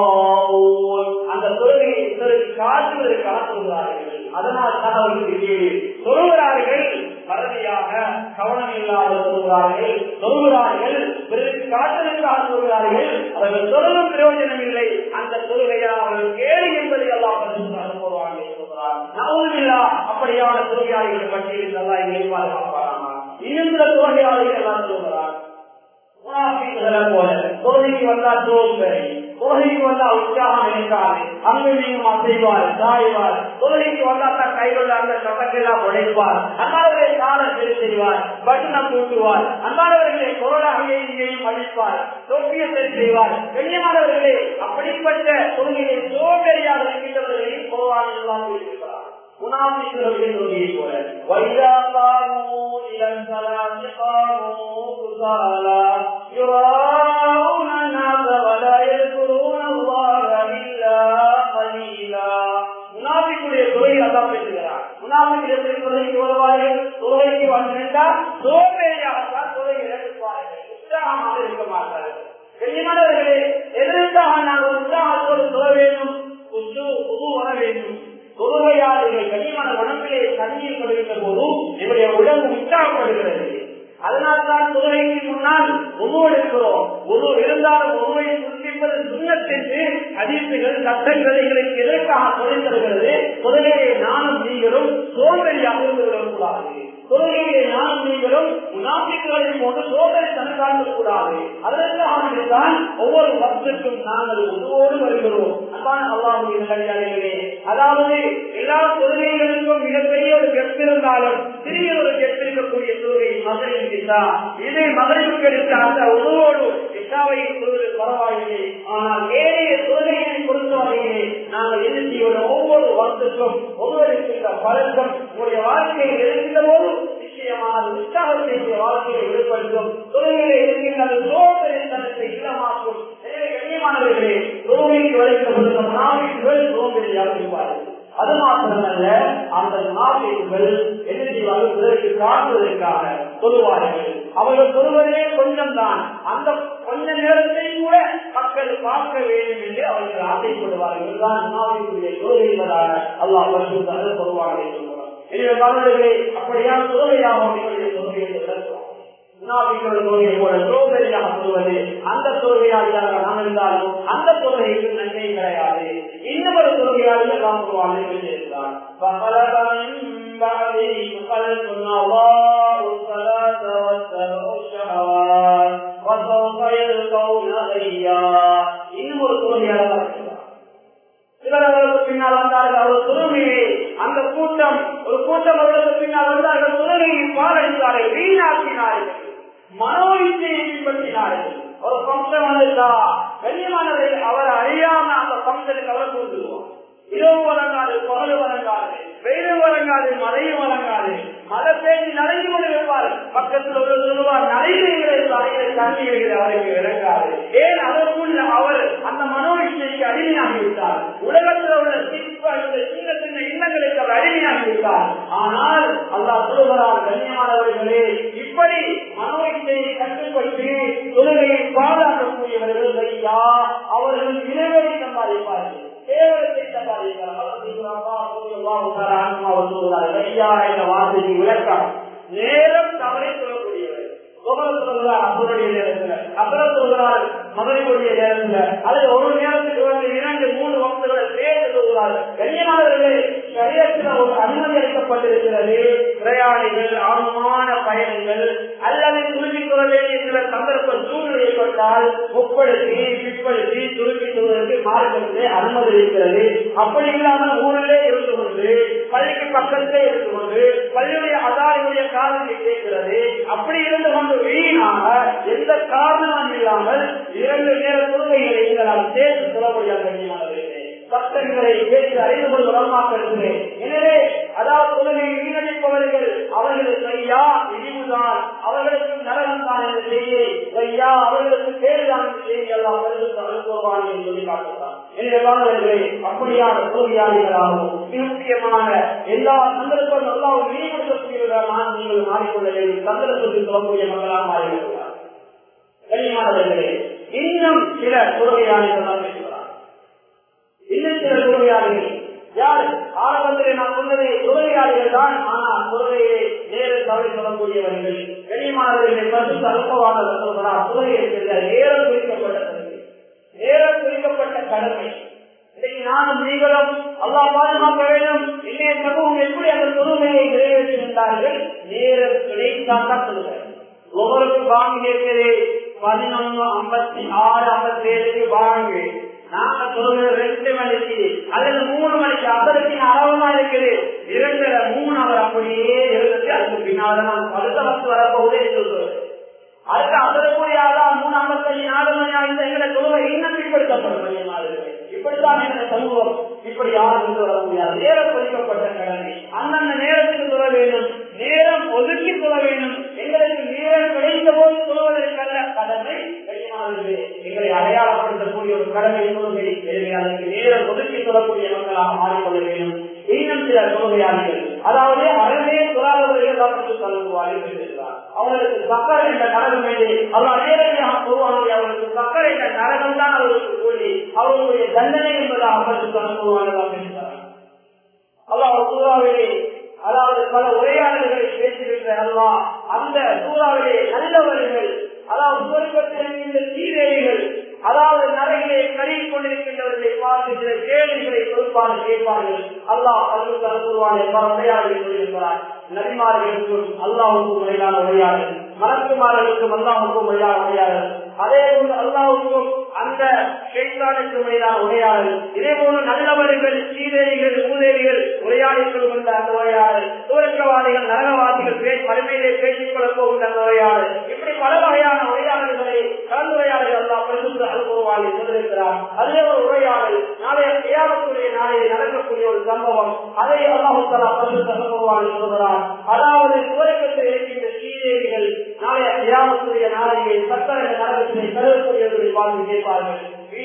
யுராஊன், அந்த தொழுகையை பிறருக்கு காட்டுவதற்காக சொல்கிறார்கள். அதனால் தான் அவர்களுக்கு சொல்கிறார்கள், மறதியாக கவனம் இல்லாத சொல்கிறார்கள், சொல்கிறார்கள் பிறருக்கு காட்டுவதற்காக சொல்கிறார்கள். அவர்கள் சொல்லும் பிரயோஜனம் இல்லை. அந்த தொழுகையா அவர்கள் கேள்வி என்பதை எல்லாம் அனுப்புவாங்க சொல்கிறார். நவுதுபில்லா, அப்படியான தொழுகையாளிகளை பற்றியில் நல்லா இங்கே பாதுகாப்பாராமா. இன்னும் சில தொழுகையாளிகள் எல்லாம் சொல்கிறார், போல தொழுகைக்கு வந்தா சோம்பேறி, தொழுகைக்கு வந்தா உற்சாகம் இருக்காது, அங்கு நீங்க அசைவார் சாய்வார், தொழுகைக்கு வந்தா தான் கைகள் அந்த கட்டக்கெல்லாம் உடைப்பார், அன்பாளர்களை காலம் சரி செய்வார், பட்டணம் கூட்டுவார், அன்பாளர்களை கொரோனாவையை இங்கேயும் அழிப்பார், தொப்பியத்தை செய்வார். கண்ணியமானவர்களே, அப்படிப்பட்ட தொழுகையை சோம்பேறியாக இருக்கின்றவர்களையும் கொரோனா எல்லாம் இருக்கிறார். முனாஃபிக்குகளின் தொழுகையை போல வைதா காமூ இலன் ஸலாத்தி காமூ குஸாலா யுராஊன النَّاسَ وَلَا يَذْكُرُونَ اللَّهَ إِلَّا قَلِيلًا. முனாஃபிக்குடைய தொழுகை அல்லாஹ் பேசுகிறார். முனாஃபிக்குடைய தொழுகைக்கு வருவார்கள், தொழுகைக்கு வந்துவிட்டால் சோம்பேறியாகத்தான் தொழுகையை எடுப்பார்கள், உற்சாகமாக இருக்க மாட்டார்கள். கண்ணியமானவர்களே, எதற்காக நாங்கள் உற்சாகத்தோடு தொழ வேண்டும், உது வர வேண்டும். தொழுகையாளர்கள் கனிமான உடம்பிலே தண்ணீர் கொடுக்கின்ற போது என்னுடைய உடம்பு உற்சாகப்படுகிறது. அதனால்தான் தொழுகைக்கு முன்னால் உணவு எடுக்கிறோம். உணவு இருந்தாலும் உணவை சுற்றிப்பது சுண்ணத்தென்று ஹதீசுகள் சட்டங்கள் எங்களுக்கு எதற்காக தொழில் தருகிறது? தொழுகையை நானும் நீங்களும் சோம்பேறியாக இருந்து விடக்கூடாது. தொழுகையை நானும் நீங்களும் முனாஃபிக்குகளை போன்று சோதனை தனக்காக கூடாது. அதற்காகத்தான் ஒவ்வொரு வருஷத்துக்கும் நாங்கள் உதவோடு வருகிறோம். அதான் அல்லாஹ்வுடைய நல்லடியார்களே, அதாவது எல்லா தொழுகைகளுக்கும் மிகப்பெரிய ஒரு கெப் இருந்தாலும் சிறிய ஒரு கெப் இருக்கக்கூடிய தொழுகை மகரிப் இஷா. இதை மகரிப்புக்கு எடுத்த அந்த உதவோடு இசாவை சொல்வது பரவாயில்லை. ஆனால் ஏனைய தொழுகையை பொறுத்தவரையிலே நாங்கள் என்ன செய்வோம்? ஒவ்வொரு வருஷத்துக்கும் ஒருவருக்கு பழக்கம் உங்களுடைய வாழ்க்கையில் இருக்கின்ற போது நிச்சயமான உற்சாகத்தை வாழ்க்கையை வெளிப்படுத்தும். தொழுகையிலே இருக்கின்ற சோதனை இல்லமாக்கும். கண்ணியமானவர்களே, தொழுகைக்கு வளைக்கப்பட்ட நாவிகள் சோம்பேறியாக இருப்பார்கள். அது மாத்திரமல்ல, அந்த நாவிகள் என்ன செய்வார்கள்? பிறகு காட்டுவதற்காக சொல்லுவார்கள். அவர்கள் சொல்வதே கொஞ்சம் தான். அந்த கொஞ்ச நேரத்தை கூட மக்கள் பார்க்க வேண்டும் என்று அவர்கள் ஆசைப்படுவார்கள். இதுதான் நாவிற்குரிய தொழுகை என்பதாக அல்லாஹ் பரிசுத்தமாக சொல்வார்கள் என்று சொல்வார். எனவே காரணங்களே, அப்படியான தொழுகையாக அவர்களுடைய தொழுகையை விளக்குவோம். தொழுகை போல சோதனையாக சொல்வது அந்த தொழுகையாக நாம் இருந்தாலும் அந்த தொழுகைக்கு நன்மை கிடையாது. இன்னும் ஒரு தொழுகையாக நாம் சொல்லியிருந்தார். இன்னும் ஒரு தொழுகையாக சிலர்களுக்கு பின்னால் வந்தார்கள். அவர் தொழுகையை அந்த கூட்டம் ஒரு கூட்டம் அவர்களுக்கு பின்னால் வந்தார்கள். தொழுகையை பாரடித்தார்கள், வீணாக்கினார்கள், மனோவிச்சையை பின்பற்றினார்கள். ஒரு பங்கன் வந்தா கண்ணியமானதை அவர் அறியாம அந்த பங்கனுக்கு அவர் கொடுத்துருவோம். இரவு வழங்காது, பகல் வழங்காது, வெயில் வழங்காது, மழையும் வழங்காது. மழை பேசி நடைந்து கொண்டு வைப்பார். பக்கத்தில் ஒரு சொல்லுவார், நடைமுறை தண்ணீர் அவருக்கு இறங்காது. ஏன்? அதற்குள்ள அவர் அந்த மனோவிச்சைக்கு அடிமையாகிவிட்டார். உலகத்தில் உள்ள சிற்ப இந்த சின்ன சின்ன இல்லங்களுக்கு அவர் அடிமையாகிவிட்டார். ஆனால் அல்லாஹ் சொல்லுகிறார், கண்ணியமானவர்களே, இப்படி மனோவிச்சையை கட்டுப்பட்டு தொழுகையை பாதுகாக்கக்கூடியவர்கள் ஐயா, அவர்கள் இறைவனை சம்பாதிப்பார்கள், கேவலத்தை சம்பாதிப்பார்கள். வார்த்தைக்கு விளக்கம் நேரம் தவறை சொல்லக்கூடியவர். அவருடைய நேரத்தில் அப்புறம் சொல்கிறார் மகனுடைய நேரத்தில் அல்லது ஒரு நேரத்துக்கு வந்து இரண்டு மூணு வகுப்புகளை சேர்த்து சொல்கிறார்கள். கண்ணியமானவர்களே, சரியத்தில் ஒரு அனுமதி அளிக்கப்பட்டிருக்கிறது. பிரயாணிகள், ஆழமான பயணங்கள் அல்லது துருக்கிக் கொள்ள வேண்டிய சில சந்தர்ப்ப சூழ்நிலை ஏற்பட்டால் முற்படுத்தி பிற்படுத்தி துருக்கிக் கொள்வதற்கு மார்க்கத்திலே அனுமதி இருக்கிறது. அப்படி இல்லாமல் ஊரிலே இருந்து கொண்டு பள்ளிக்கு பக்கத்திலே இருந்து கொண்டு பள்ளியுடைய அதாரியுடைய காரணத்தை கேட்கிறது. அப்படி இருந்து கொண்டு வீணாக எந்த காரணமும் இல்லாமல் இரண்டு நேர தொழுகைகளை எங்களால் சேர்த்து சொல்ல முடியாது. சட்டங்களை கேட்டு அறிந்து கொண்டு வளமாக்கிறேன். எனவே அதாவது தொழுகையை வீணடிப்பவர்கள் அவர்களுக்கு ஐயா இழிவுதான், அவர்களுக்கு நரகம் தான் என்ற செய்தியை ஐயா அவர்களுக்கு தேர்தான் என்ற செய்தி எல்லாம் அனுப்புவான் என்று சொல்லி காட்டுகிறார். எனவே அப்படியான தொழுகையாளிகளாகவும் மிக முக்கியமான எல்லா சந்தர்ப்பம் எல்லாம் வெளிப்படுத்தக்கூடியவர்களாக நீங்கள் மாறிக்கொள்ள வேண்டிய சந்தர்ப்பத்தில் சொல்லக்கூடிய மக்களாக மாறிவிடுகிறார். கண்ணியமானவர்களே, இன்னும் சில தொழுகையாளிகள் தான் பேசுகிறார். இன்னும் சில தொழுகையாளிகள் யார்? ஆரம்பத்தில் நான் சொன்னதை தொழுகையாளிகள் தான். ஆனால் தொழுகையை நேரம் தவறி சொல்லக்கூடியவர்கள். கண்ணியமானவர்களை பரிசுத்த அனுபவாளர் சொல்கிறார், தொழுகையை செல்ல நேரம் குறிக்கப்பட்ட தொழுகை, நேரம் குறிக்கப்பட்ட கடமை. இன்றைக்கு நானும் நீங்களும் அல்லாஹ் பாதுகாக்க வேண்டும். இன்றைய சமூகம் எப்படி அந்த தொழுகையை நிறைவேற்றுகின்றார்கள்? நேரம் கிடைத்தால்தான் தொழுகை. ஒவ்வொருக்கு வாங்கி இருக்கிறது பதினொன்று ஐம்பத்தி ஆறு ஐம்பத்தி ஏழுக்கு வாங்கு. நாங்க சொல்றது ரெண்டு மணிக்கு அல்லது மூணு மணிக்கு அதற்கு அளவமா இருக்குது. இரண்டு மூணு அவர் அப்படியே இருந்துச்சு. அதுக்கு பின்னால்தான் நான் அடுத்த பத்து வரப்போதே சொல்றது. அதுக்கு அதற்குரிய ஆதான் மூணு ஐம்பத்தஞ்சு நாலு மணி ஆகிய எங்களை சொல்ல இன்னும் பிற்படுத்தப்படும். இப்படித்தான் எங்களை சமூகம் இப்படி யாரும் சொல்ல முடியாது. நேரம் ஒதுக்கப்பட்ட கடமை அந்தந்த நேரத்துக்கு சொல்ல வேண்டும், நேரம் ஒதுக்கி சொல்ல வேண்டும். எங்களுக்கு நேரம் கிடைத்த போது சொல்வதற்கல்ல கடமை. எங்களை அடையாளப்படுத்தக்கூடிய ஒரு கடமை தொழுகை. அதற்கு நேரம் ஒதுக்கி சொல்லக்கூடிய மக்களாக மாறிக்கொள்ள வேண்டும். இன்னும் சில தொழுகையாளிகள் அதாவது அறவே தொழாதவர்கள் சொல்லுவார்கள். அவர்களுக்கு சக்கரை என்ற நரகம் வேண்டி அவர் நேரடியாக சொல்வாங்க. அவர்களுக்கு சக்கரை என்ற நரகம் தான் அவர்களுக்கு கூடி அவர்களுடைய தண்டனை என்பதாக அவர்களுக்கு அனுப்புவார்கள். அல்லாஹ் சூறாவிலே அதாவது பல உரையாடல்களை பேசுகின்ற அல்லாஹ் அந்த சூறாவிலே நல்லவர்கள் அதாவது சொர்க்கத்திலிருக்கின்ற சீரேரிகள் அதாவது நரைகளை கருகி கொண்டிருக்கின்றவர்களை பார்த்து சில கேள்விகளை கொடுப்பாரு கேட்பார்கள். அல்லாஹ் அவர்களுக்கு அனுப்புவார்கள். பல உரையாடலை சொல்லியிருக்கிறார். நபிமார்களுக்கும் அல்லாஹுக்கும் முறையான உரையாடல், மலக்குமார்களுக்கும் அல்லாஹுக்கும் முறையான உரையாடல், அதே போன்று அல்லாஹுக்கும் அந்த ஷைத்தானுக்கு இடையிலான உரையாடல். இதே போல நல்லவர்கள் சீதேவிகள் மூதேவிகள் உரையாடிக் கொள்கின்ற அந்த உரையாடல், சுவர்க்கவாதிகள் நரகவாதிகள் மறுமையிலே பேசிக் கொள்ள போகின்ற அந்த உரையாடல், இப்படி பல வகையான உரையாடல்களை கலந்துரையாடல் அல்லாஹ் பரிசுத்த அல் குர்ஆனில் சொல்லியிருக்கிறார். அதே ஒரு உரையாடல் நாளைய கியாமத்துடைய நாளையில் நடக்கக்கூடிய ஒரு சம்பவம். அதை அல்லாஹ் தஆலா பரிசுத்த அல் குர்ஆனில் சொல்கிறார். அதாவது சுவர்க்கத்தில் இருக்கின்ற சீதேவிகள் நாளைய கியாமத்துடைய நாளையில் சக்கர நரகத்திலே கருவக்கூடியவர்களை பார்த்து கேட்பார்கள்.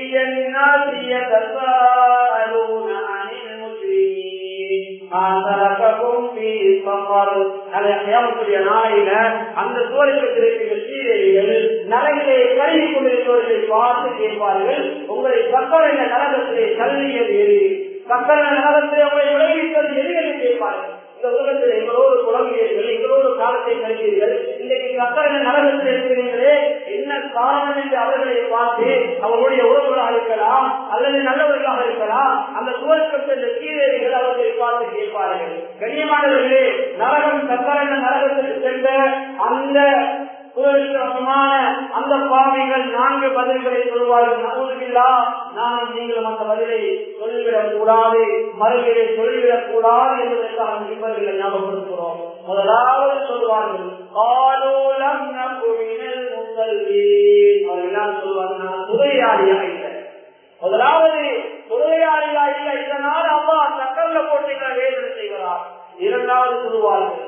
நாளையில அந்த சுவர்க்கத்தில் இருக்கிற சீதேவிகள் நரகிலே கருவி கொண்டிருப்பவர்களை பார்த்து கேட்பார்கள், உங்களை சக்கரை நரகத்திலே தள்ளியது எது, சக்கரை நரகத்திலே உங்களை விளைவித்தது எது என்று கேட்பார்கள். இந்த உலகத்தில் எங்களோடு குழந்தைகள் எங்களோடு காலத்தை கழித்தீர்கள், இன்றைக்கு சக்கரை நரகத்தில் இருக்கிறீர்களே என்ன காரணம் என்று அவர்களை பார்த்து அவர்களுடைய உறவுகளாக இருக்கலாம் அல்லது நல்லவர்களாக இருக்கலாம் அந்த சுவர்க்கத்தில் சீதேவிகள் அவர்களை பார்த்து கேட்பார்கள். கண்ணியமானவர்களே, நரகம் சக்கரை நரகத்தில் சென்ற அந்த அந்த பாவிகள் நான்கு பதில்களை சொல்வார்கள். நவுதுபில்லா, நானும் நீங்களும் அந்த பதிலை சொல்லிவிடக் கூடாது, மறுகளை சொல்லிவிடக் கூடாது என்பதற்காக நிபர்களை ஞாபகப்படுத்துகிறோம். முதலாவது சொல்வார்கள், அவர்கள் சொல்வார்கள், நான் துறையாளியா இல்லை. முதலாவது துறையாளியா இல்லை, இதனால் அம்மா சக்கரல போட்டிகளை வேதனை செய்வதால். இரண்டாவது சொல்வார்கள்,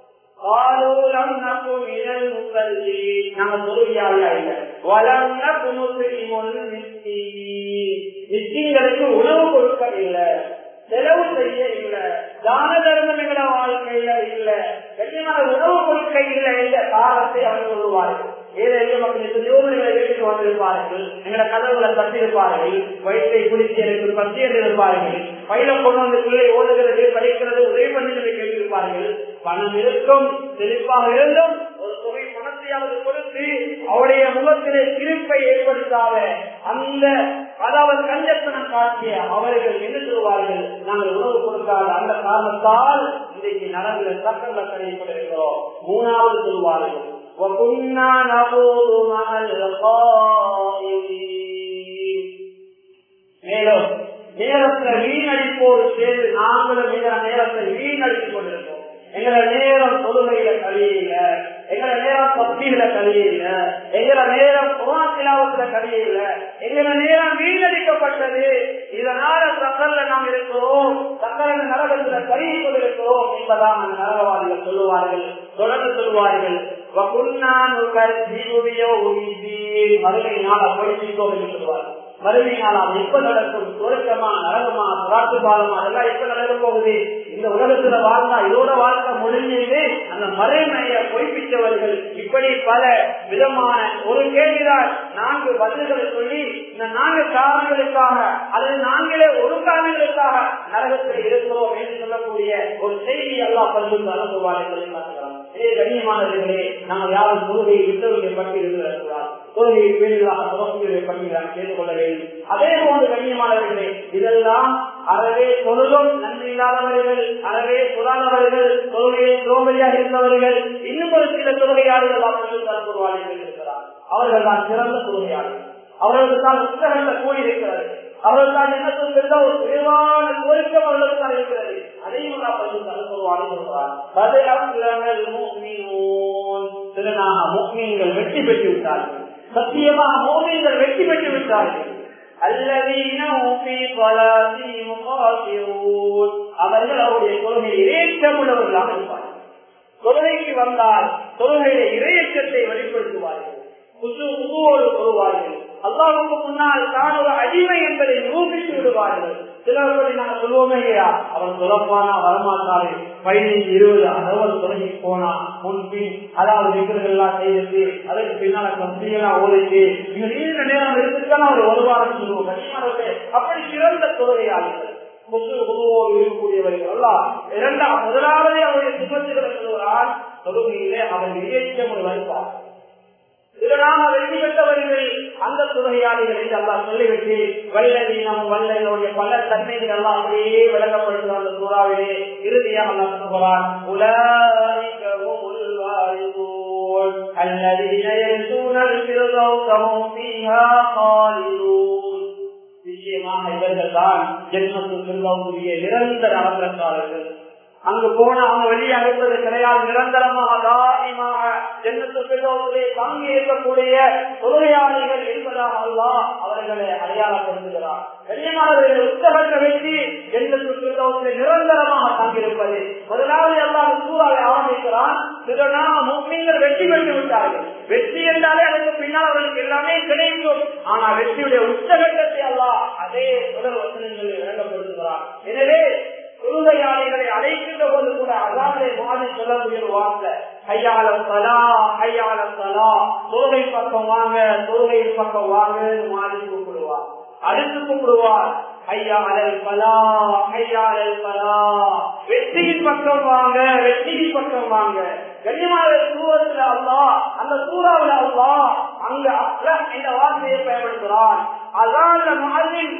உணவு கொடுக்க இல்லை, செலவு செய்ய இல்லை, தான தர்மம் எங்கள வாழ்க்கையில இல்லை, கண்ணியமான உணவு கொடுக்க இல்லை என்ற காலத்தை அவர்கள் சொல்லுவார்கள். ஏதோ மக்கள் யோகங்களை வீட்டுக்கு வந்திருப்பார்கள், எங்களை கதவுகளை தட்டியிருப்பார்கள், வயிற்றை குளித்து எனக்கு பற்றி இருப்பார்கள், பயில கொண்டு வந்து பிள்ளை ஓடுகிறது படிக்கிறது உதவி பண்ணி கேட்டிருப்பார்கள். பணம் இருக்கும், செழிப்பாக இருந்தும் ஒரு தொகை பணத்தையாவது கொடுத்து அவருடைய முகத்திலே சிரிப்பை ஏற்படுத்தாத அந்த அதாவது கஞ்சத்தனம் காட்டிய அவர்கள் என்ன சொல்வார்கள், நாங்கள் உணவு கொடுக்காத அந்த காரணத்தால் இன்றைக்கு நலன்களை சக்கரங்களை கழிப்படைகிறோம். மூணாவது சொல்வார்கள், மேலும் நேரத்தை வீணடிப்போடு சேர்ந்து நாங்களும் நேரத்தை வீணடித்துக் கொண்டிருக்கோம். எங்களை நேரம் தொழுகையில கழியில, எங்களை நேரம் பக்தியில கழியில, எங்களை நேரம் குர்ஆன் கழியில, எங்களை நேரம் வீணடிக்கப்பட்டது. இதனால சக்கரல நாம் இருக்கிறோம், சக்கர நரகத்துல கழிவு கொண்டிருக்கிறோம் என்பதாக அந்த நரகவாதிகள் சொல்லுவார்கள். தொடர்ந்து சொல்வார்கள், மறுமை நாள படிச்சிட்டோம் என்று சொல்வார்கள். மறுமை நாளாம் எப்ப நடக்கும், சுவர்க்கமா நரகமா சுராட்டு பாலமா அதெல்லாம் எப்ப நடக்க போகுது, இந்த உலகத்துல வாழ்ந்தா இதோட வாழ்க்கை முடிஞ்சது, அந்த மறுமையை பொய்ப்பித்தவர்கள் இப்படி பல விதமான ஒரு கேள்விதான் நான்கு பதில்களை சொல்லி இந்த நான்கு காரணங்களுக்காக அல்லது நான்கிலே ஒரு காரணங்களுக்காக நரகத்தில் இருக்கிறோம் என்று சொல்லக்கூடிய ஒரு செய்தி அல்லாஹ் பரிசுத்த அனுபவாளர்களை பார்க்கலாம். இதே கண்ணியமானவர்களே, நாங்கள் யாரும் தொழுகையை விட்டவர்களை பற்றி இருக்கிறார், தொழுகையை பேரிலாக துவக்கியதை பற்றி நான் கேட்டுக் கொள்ள வேண்டும். அதே போன்று கண்ணியமானவர்களே, இதெல்லாம் அறவே தொழுதும் நன்மை இல்லாதவர்கள், அறவே தொழாதவர்கள், தொழுகையை சோம்பரியாக இருந்தவர்கள், இன்னும் ஒரு சில தொழுகையாளர்கள் இருக்கிறார். அவர்கள் தான் சிறந்த தொழுகையாளர்கள், அவர்களுக்கு தான் புத்தகங்களை கூடியிருக்கிறது, அவர்கள் தான் என்ன சொல்கின்ற ஒரு விரிவான கோரிக்கை அவர்களுக்கு தான் இருக்கிறது. அதையும் முக்மீன்கள் வெற்றி பெற்று விட்டார்கள், சத்தியமாக மோமீன்கள் வெற்றி பெற்று விட்டார்கள். அவர்கள் அவருடைய தொழுகை இறையச்சம் உள்ளவர்களாக இருப்பார்கள். தொழுகைக்கு வந்தால் தொழுகையில இறையச்சத்தை வெளிப்படுத்துவார்கள், குசுவோடு தொழுவார்கள், அல்லாஹ்வுக்கு முன்னால் தான் ஒரு அடிமை என்பதை நிரூபித்து விடுவார்கள். சிலர்களை நாங்கள் சொல்லுவோமே இல்லையா, அவன் சொல்லப்பானா வரமாட்டாரு, பதினைந்து இருபது அறுபது தொலைகி போனா முன்பின் அதாவது நிகழ்கள் எல்லாம் செய்து அதற்கு பின்னால கம்பெனியெல்லாம் ஓடிட்டு மிக நீண்ட நேரம் இருக்குதான் அவர் ஒரு வாரம் சொல்லுவோம். கனிமானவர்களே, அப்படி சிறந்த தொழுகையாளர்கள் குசுவோடு இருக்கக்கூடியவர்கள் அல்ல. இரண்டாம் முதலாவது அவருடைய சுமத்துகளை சொல்லுவார், தொழுகையிலே அவர் இயக்கம் வைப்பார். இதனால வெற்றி பெற்றவர்கள் அந்த தொழுகையாளிகள் என்று அல்லாஹ் சொல்லிவிட்டு வல்லதீனம் வல்லனுடைய பல தன்மைகள் எல்லாம் அப்படியே விளங்கப்படுகிற அந்த சூறாவிலே இறுதியாக அல்லாஹ் சொல்கிறார், உலாயிக ஹுமுல் வாரிசூன் அல்லதீன யர்ஜூனல் ஃபிர்தௌஸ ஹும் ஃபீஹா காலிதூன். நிச்சயமாக இவர்கள் தான் ஜன்னத்துல் ஃபிர்தௌஸுடைய நிரந்தர அவசரக்காரர்கள். அங்கு போன அவங்க வெளியே அழைப்பது கிடையாது. நிரந்தரமாக தாயிமாக ஜன்னத்துல் ஃபிர்தௌஸிலே தங்கி இருக்கக்கூடிய தொழுகையாளிகள் என்பதாக அல்லாஹ் அவர்களை அடையாளப்படுத்துகிறார். கண்ணியமானவர்கள் உத்தகற்ற வெற்றி ஜன்னத்துல் ஃபிர்தௌஸிலே நிரந்தரமாக தங்கியிருப்பது. முதலாவது அல்லாஹ் சூறாவை ஆரம்பிக்கிறான். முஃமின்கள் வெற்றி பெற்று விட்டார்கள். வெற்றி என்றாலே அதற்கு பின்னால் அவர்களுக்கு எல்லாமே கிடைக்கும். ஆனால் வெற்றியுடைய உச்சகட்டத்தை அல்லாஹ் அதே முதல் வசனங்களில் விளங்கப்படுத்துகிறார். எனவே தொழுகையாளிகளை அழைக்கின்ற போது கூட அதானை மாதிரி சொல்லக்கூடிய வார்த்தை கையாளம் தலா கையாளம் தலா தொழுகை பக்கம் வாங்க தொழுகையின் பக்கம் வாங்க மாதிரி கூப்பிடுவார். அடுத்து கூப்பிடுவார் கையாளல் பலா கையாளல் பலா வெற்றியின் பக்கம் வாங்க வெற்றியின் பக்கம் வாங்க. கண்ணியமான சூரத்துல அல்லாஹ் அந்த சூறாவுல அல்லாஹ் அங்க அஸ்லஹ் என்ற வார்த்தையை பயன்படுத்துகிறான். அதான மாதிரி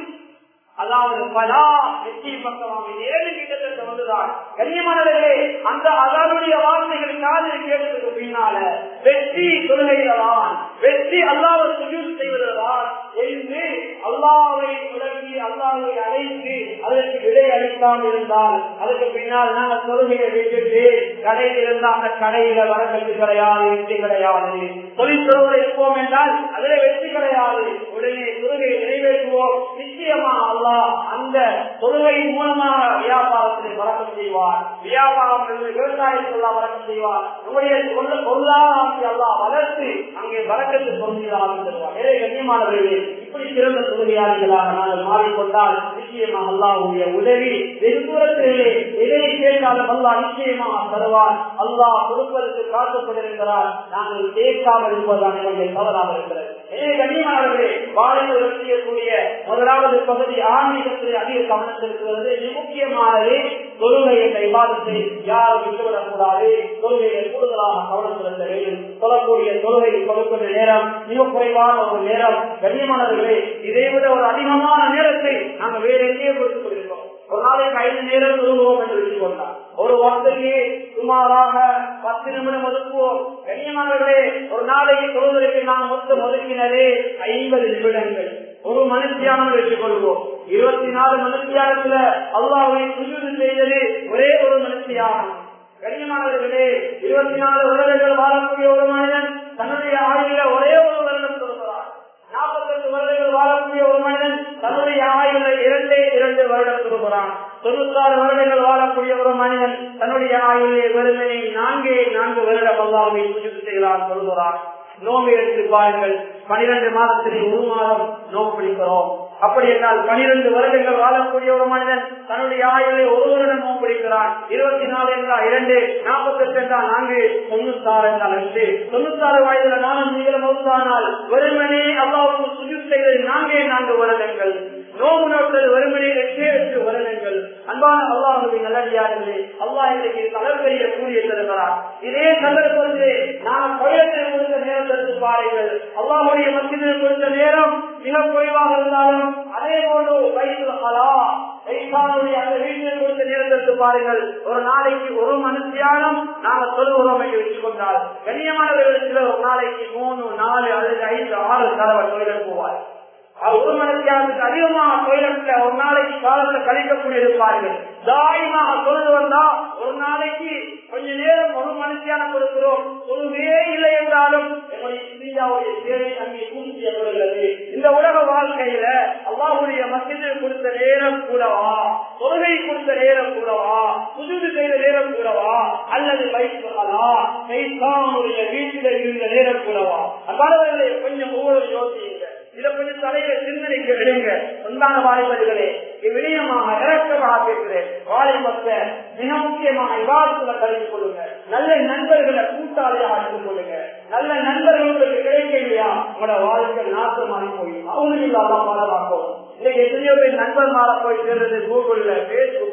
அதாவது பலா வெற்றி பக்கம் ஏழு கிட்டத்தட்ட வந்துதான். கண்ணியமானவர்களே அந்த அல்லாஹ்வுடைய வார்த்தைகள் காதில் கேட்டதுக்கு பின்னால வெற்றி தொழுகையில்தான் வெற்றி அல்லாஹ்வை சுஜூத் செய்வதுதான் என்று அல்லாஹ்வை தொடங்கி அல்லாஹ்வை அழைத்து அதற்கு விடை அளிக்காமல் இருந்தால் அதற்கு பின்னால் நாங்கள் தொழுகையை விட்டுட்டு கடையில் இருந்த அந்த கடையில வரக்கட்டு கிடையாது வெற்றி கிடையாது. தொழிற்துறை இருப்போம் என்றால் அதிலே வெற்றி கிடையாது. உடனே தொழுகையை நிறைவேற்றுவோம். நிச்சயமாக அல்லாஹ் அந்த தொழுகையின் மூலமாக வியாபாரத்தில் வரக்கம் செய்வார். வியாபாரம் விவசாயத்தில் வரக்கம் செய்வார். நம்முடைய பொருளாதாரத்தை அல்லாஹ் வளர்த்து அங்கே வரக்கத்து பொருளாதாரம் தருவார். எனவே கண்ணியமானவர்களே இப்படி சிறந்த தொழுகையாளிகளாக நாங்கள் மாறிக்கொண்டால் நிச்சயமாக அல்லாஹ்வுடைய உதவி வெகு தூரத்திலே எதை கேட்டாலும் அல்லாஹ் நிச்சயமாக தருவார். அல்லாஹ் கொடுப்பதற்கு காத்துக்கொண்டிருக்கிறார். நாங்கள் கேட்காமல் இருப்பதுதான் எங்களுடைய தவறாக இருக்கிறது. எனவே கண்ணியமானவர்களே வாழ்வில் செய்யக்கூடிய முதலாவது பகுதி ஆன்மீகத்திலே அதிக கவனம் செலுத்துவது முக்கியமானது. தொழுகை என்ற விவாதத்தை யாரும் விட்டுவிடக்கூடாது. தொழுகையை கூடுதலாக கவனம் செலுத்த வேண்டும். சொல்லக்கூடிய தொழுகை கொடுக்கின்ற நேரம் மிக குறைவான ஒரு நேரம். கண்ணியமானவர்களே இதை விட ஒரு அதிகமான நேரத்தை நாங்கள் வேற எங்கேயே கொடுத்துக் கொண்டிருக்கோம். ஒரு நாளைக்கு ஐந்து நேரம் தொழுவோம் என்று வச்சுக் கொண்டார். ஒரு வார்த்தைக்கு சுமாராக பத்து நிமிடம் ஒதுக்குவோம். கண்ணியமானவர்களே ஒரு நாளைக்கு தொழுவதற்கு நாம் மொத்தம் ஒதுக்கினதே ஐம்பது நிமிடங்கள். ஒரு மனுஷியானம் வச்சுக் கொள்வோம். இருபத்தி நாலு மனுஷியானத்துல அல்லாஹ்வை சுஜூது செய்தது ஒரே ஒரு மனுஷியானம். கண்ணியமானவர்களே இருபத்தி நாலு வருடங்கள் வாழக்கூடிய ஒரு மனிதன் தன்னுடைய ஆயுள ஒரே ஒரு வருடம் கொடுக்கிறார். நாற்பத்தி எட்டு வருடங்கள் வாழக்கூடிய ஒரு மனிதன் தன்னுடைய ஆயுள இரண்டே இரண்டு வருடம் கொடுக்கிறான். தொண்ணூத்தி ஆறு வருடங்கள் வாழக்கூடிய ஒரு மனிதன் தன்னுடைய ஆயுளை வெறுமனை நான்கே நான்கு வருடம் அல்லாஹ்வை சுஜூது செய்கிறான் சொல்கிறான். நோம்பு எடுத்து பாருங்கள். பனிரெண்டு மாதத்திலே ஒரு மாதம் நோம்பு பிடிக்கிறோம். அப்படி என்றால் பனிரெண்டு வருடங்கள் வாழக்கூடிய ஒரு மனிதன் தன்னுடைய ஆயுளை ஒரு வருடம் நோம்பு பிடிக்கிறான். இருபத்தி நாலு என்றால் இரண்டு, நாற்பத்தி எட்டு என்றால் நான்கு, தொண்ணூத்தி ஆறு என்றால் ரெண்டு. தொண்ணூத்தி ஆறு வயதுல நானும் நீங்களும் மௌத்தானால் வெறுமனே அல்லாஹ்வுக்கு சுஜூத் செய்தது நான்கே நான்கு வருடங்கள். நோம்பு நோட்டது வெறுமனே எட்டே எட்டு வருடங்கள். அன்பான அல்லாஹ்வின் நல்லடியார்களே அல்லாஹ் இன்றைக்கு தலைவரிய கூலியை தருகிறார். இதே சந்தர்ப்பத்திலே நாம் பயணத்தை கொடுத்த நேரத்திற்கு பாருங்கள். அல்லாஹ்வுடைய மஸ்ஜிதில் கொடுத்த நேரம் மிக குறைவாக இருந்தாலும் அதே போன்று பைத்துல் ஹலா ஈசானுடைய அந்த வீட்டில் கொடுத்த நேரத்திற்கு பாருங்கள். ஒரு நாளைக்கு ஒரு மனுஷியானம் நாங்கள் சொல்லுகிறோம் என்று வச்சுக் கொண்டால் கண்ணியமானவர்கள் சில ஒரு நாளைக்கு மூணு நாலு அல்லது ஐந்து ஆறு தடவை தொழில் போவார். ஒரு மனுஷியானுக்கு அதிகமாக தொழில ஒரு நாளைக்கு காலத்துல கழிக்கக்கூடிய இருப்பார்கள். தாயமாக தொழுது வந்தா ஒரு நாளைக்கு கொஞ்ச நேரம் ஒரு மனுஷியான கொடுக்கிறோம். தொழுவே இல்லை என்றாலும் இந்தியாவுடைய சேவை அங்கே பூர்த்தி செய்யப்படுகிறது. இந்த உலக வாழ்க்கையில அல்லாஹ்வுடைய மஸ்ஜிதில் கொடுத்த நேரம் கூடவா, தொழுகை கொடுத்த நேரம் கூடவா, சுஜூது செய்த நேரம் கூடவா, அல்லது வைத்துகளா ஷைத்தானுடைய வீட்டில் இருந்த நேரம் கூடவா? அவ்வாறு கொஞ்சம் ஒவ்வொரு யோசியுங்க. இதை கொஞ்சம் தலையில சிந்தனைக்கு விடுங்க. சொந்தான வாலிபர்களே வினயமாக இறக்கமாக பேசுகிறேன். வாலிபத்தை மிக முக்கியமாக விவாதத்துல கலந்து கொள்ளுங்க. நல்ல நண்பர்களை கூட்டாளியாக எடுத்துக் கொள்ளுங்க. நல்ல நண்பர்களுக்கு கிடைக்க இல்லையா உங்களோட வாழ்க்கை நாசமாகி போய் அவங்களுக்கு இல்லாம பாதுகாக்கும். இன்னைக்கு எத்தனையோ பேர் நண்பர் மாற போய் சேர்றது கூகுள்ல பேஸ்புக்ல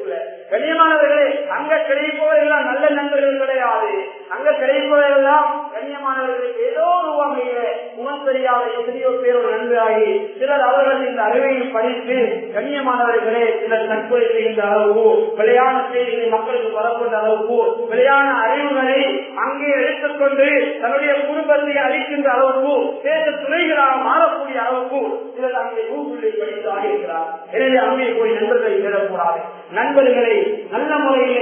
கண்ணியமானவர்களே, அங்க கிடைப்பவர்கள் நல்ல நண்பர்கள் கிடையாது. அங்க கிடைப்பவர்களெல்லாம் கண்ணியமானவர்களுக்கு ஏதோ ஒரு வகையில உணவு தெரியாத எத்தனையோ பேரோட நன்றாகி சிலர் அவர்கள் இந்த அறிவையும் படித்து கண்ணியமானவர்களே சிலர் நட்புரை செய்கின்ற அளவுக்கு விளையாட செய்திகளை மக்களுக்கு வரக்கூடிய அளவுக்கு விளையாட அறிவுகளை அங்கே எடுத்துக்கொண்டு தன்னுடைய குடும்பத்தை அளிக்கின்ற அளவுக்கு தேச துறைகளாக மாறக்கூடிய அளவுக்கு சிலர் அங்கே ஊக்குள்ளே படித்து ஆகியிருக்கிறார். எனவே அங்கே போய் நண்பர்களை தேடக்கூடாது. நண்பர்களை நல்ல முறையிலே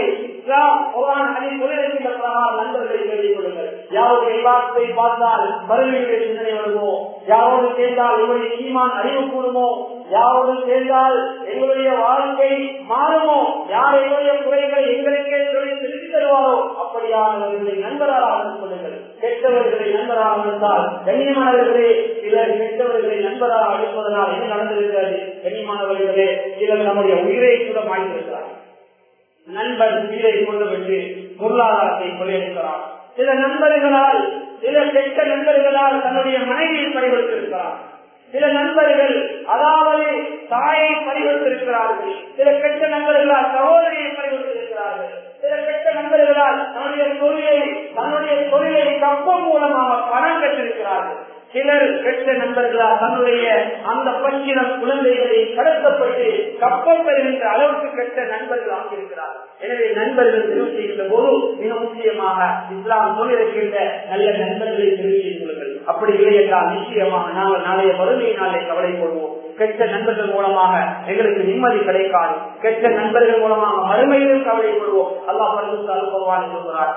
நண்பர்களை தேடிக் கொள்ளுங்கள். யாருடைய விவாதத்தை பார்த்தால் மறுமையுடைய சிந்தனை வருமோ, யாரோடு சேர்ந்தால் எங்களுடைய ஈமான் அறிவு கூடுமோ, யாரோடு சேர்ந்தால் எங்களுடைய வாழ்க்கை மாறுமோ, யார் எங்களுடைய குறைகள் எங்களுக்கே திருத்தி தருவாரோ அப்படியானவர்களை நண்பராக ஆக்கிக் கொள்ளுங்கள். கெட்டவர்களை நண்பராக இருந்தால் கண்ணியமானவர்களே, சிலர் கெட்டவர்களை நண்பராக அழைப்பதனால் என்ன நடந்திருக்கிறது? கண்ணியமானவர்களே, சிலர் நம்முடைய உயிரை கூட மாற்றிருக்கிறார். நண்பர் உயிரை கொண்டு விட்டு பொருளாதாரத்தை கொள்ளையடிக்கிறார். சில நண்பர்களால் சில கெட்ட நண்பர்களால் தன்னுடைய மனைவியை பறிகொடுத்திருக்கிறார். சில நண்பர்கள் அதாவது தாயை பறிகொடுத்திருக்கிறார்கள். சில கெட்ட நண்பர்களால் சகோதரியை பறிகொடுத்திருக்கிறார்கள். சில கெட்ட நண்பர்களால் தன்னுடைய தொழிலை தன்னுடைய தொழிலை கப்பம் மூலமாக பணம் கட்டிருக்கிறார்கள். சிலர் கெட்ட நண்பர்களால் தன்னுடைய அந்த பச்சிலம் குழந்தைகளை கடத்தப்பட்டு கப்பம் பெறுகின்ற அளவுக்கு கெட்ட நண்பர்கள் ஆகியிருக்கிறார்கள். எனவே நண்பர்கள் தெரிவு செய்கின்ற போது மிக முக்கியமாக இஸ்லாம் சொல்லியிருக்கின்ற நல்ல நண்பர்களை தெரிவு செய்து கொள்ளுங்கள். அப்படி இல்லை என்றால் நிச்சயமாக நாங்கள் நாளைய வறுமை நாளை கவலை கொள்வோம். கெட்ட நண்பர்கள் மூலமாக எங்களுக்கு நிம்மதி கிடைக்காது. கெட்ட நண்பர்கள் மூலமாக மறுமையிலும் கவலை கொள்வோம். அல்லாஹ் பரிசுத்த அல்-குர்ஆனில் சொல்கிறார்,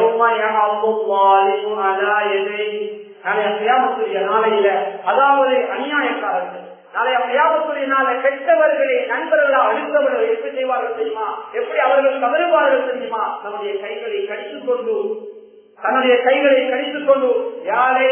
நாளைய கியாமத்துடைய நாளையில அதாவது அநியாயக்காரர்கள் நாளைய கியாமத்துடைய நாளை கெட்டவர்களை நண்பர்களா அடுத்தவர்கள் எப்படி செய்வார்கள் தெரியுமா? எப்படி அவர்கள் கவருவார்கள் தெரியுமா? நம்முடைய கைகளை கடித்துக் கொண்டு தன்னுடைய கைகளை கடித்துக் கொண்டு யாரை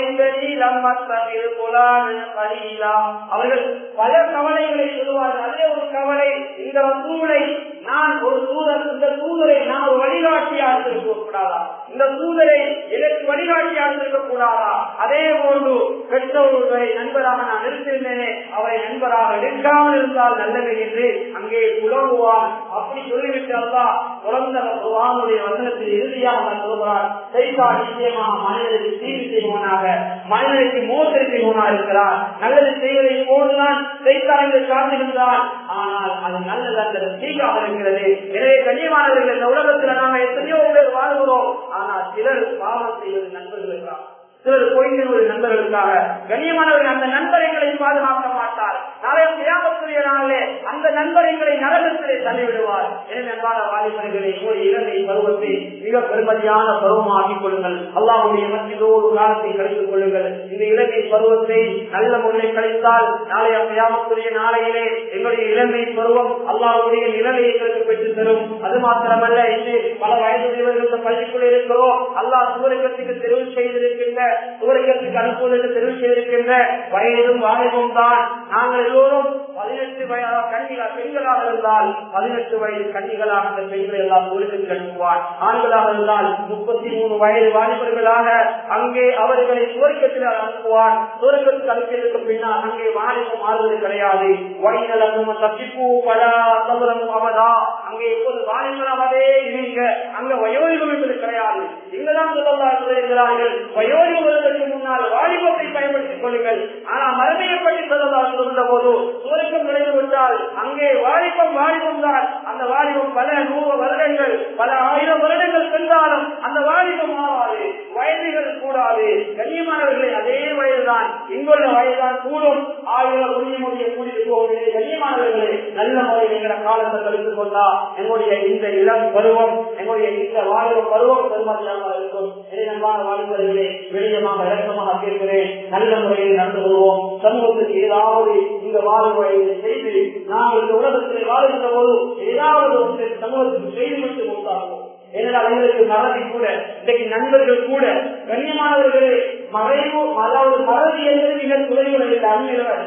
அவர்கள் பல கவலைகளை சொல்லுவார்கள். அதே ஒரு கவலை, இந்த சூழலை நான் ஒரு தூதர் இந்த தூதரை நான் ஒரு வழிகாட்டியாக இருக்கக்கூடாதா? இந்த தூதரை எனக்கு வழிகாட்டியாக இருக்கக்கூடாதா? அதே போன்று பெற்றோர்களை நண்பராக நான் நிறுத்திருந்தேனே, அவரை நண்பராக எடுக்காமல் இருந்தால் நல்லது என்று அங்கே புலம்புவார். அப்படி சொல்லிவிட்டு அல்லாஹ் பிறந்த குர்ஆனுடைய வசனத்தில் இறுதியாக சொல்கிறார், நிச்சயமாக மனிதனுக்கு தீர்வு செய்வனாக மனிதனுக்கு மோசடி செய்வனாக இருக்கிறார். நல்லது செய்வதை போதுதான் செய்தார்கள் சார்ந்திருந்தால், ஆனால் அது நல்லது அந்த தீங்காக இருக்கிறது. எனவே கண்ணியமானவர்கள், இந்த உலகத்தில் நாங்கள் எத்தனையோ பேர் வாழ்கிறோம். ஆனால் சிலர் பாவம் செய்வது நண்பர்களுக்காக, சிலர் பொய்களுடைய நண்பர்களுக்காக. கண்ணியமானவர்கள், அந்த நண்பர்களை பாதுகாக்க மாட்டார். நாளைய கியாமத்துடைய நாளிலே அந்த நண்பர்களை நரகத்திலே தள்ளிவிடுவார். எனவே அன்பான வாலிபர்களை, ஒரு இளமை பருவத்தை மிக பெருமதியான பருவமாக ஆக்கிக் கொள்ளுங்கள். அல்லாஹ்வுடைய மத்தியோடு காலத்தை கழித்துக் கொள்ளுங்கள். இந்த இளமை பருவத்தை நல்ல முறையில் கழித்தால் நாளைய கியாமத்துடைய நாளையிலே எங்களுடைய இளமை பருவம் அல்லாஹ்வுடைய நிலையை எங்களுக்கு பெற்றுத் தரும். அது மாத்திரமல்ல, இன்று பல வயதுடையவர்களுக்கு பள்ளிக்குள் இருக்கிறோம். அல்லாஹ் சுவர்க்கத்துக்கு தெரிவு செய்திருக்கின்ற சுவர்க்கத்துக்கு அனுப்புவதற்கு தெரிவு செய்திருக்கின்ற வயதும் வாலிபம் தான். நாங்கள் எல்லோரும் பதினெட்டு வயது கண்ணிகளாக பெண்களாக இருந்தால் பதினெட்டு வயது கண்ணிகளாக அந்த பெண்களை எல்லாம் சுவர்க்கத்துக்கு அனுப்புவார். ஆண்களாக இருந்தால் முப்பத்தி மூணு வயது வாலிபர்களாக அங்கே அவர்களை சுவர்க்கத்தில் அனுப்புவார். சுவர்க்கத்துக்கு அனுப்பியதற்கு பின்னால் அங்கே வாலிபம் மாறுவது கிடையாது. வயநலமும் தப்பிப்பு பல தவறும் அவதா அங்கே எப்போது வாலிபனாகவே இருங்க, அங்க வயோதிகம் என்பது கிடையாது. இங்கதான் சொல்லுகிறார்கள், வயோதிகம் வருவதற்கு முன்னால் வாலிபத்தை பயன்படுத்திக் கொள்ளுங்கள். ஆனால் மறுமையை பற்றி சொல்லலாம் சொல்லுகிற போது சுவர்க்கம் நுழைந்து விட்டால் அங்கே வாலிபம் வாலிபம் தான். அந்த வாலிபம் பல நூறு வருடங்கள் பல ஆயிரம் வருடங்கள் சென்றாலும் அந்த வாலிபம் மாறாது, வயதுகள் கூடாது. கண்ணியமானவர்களை, அதே வயதுதான் இங்குள்ள வயதுதான் கூடும். ஆயிரம் முடிய முடிய கூடிட்டு போவதில்லை. கண்ணியமானவர்களை, நல்ல முறையில் எங்களை காலத்தை கழித்துக் கொண்டா எங்களுடைய இந்த இளம் பருவம் எங்களுடைய இந்த வாலிப பருவம் பெருமதியாக இருக்கும். இளைஞமான வாலிபர்களே, வெளியமாக இலக்கமாக கேட்கிறேன், நல்ல முறையில் நடந்து கொள்வோம். சமூகத்துக்கு ஏதாவது இந்த வாழ்வுகளை செய்து நாங்கள் இந்த உலகத்தில் வாழ்கின்ற போது ஏதாவது ஒன்று சமூகத்துக்கு செய்துவிட்டு உண்டாகும். ஏனென்றால் அவர்களுக்கு மறதி கூட, இன்றைக்கு நண்பர்கள் கூட கண்ணியமானவர்களே, மறைவு அதாவது மறதி என்பது மிக குறைவுள்ள அந்நியவர்.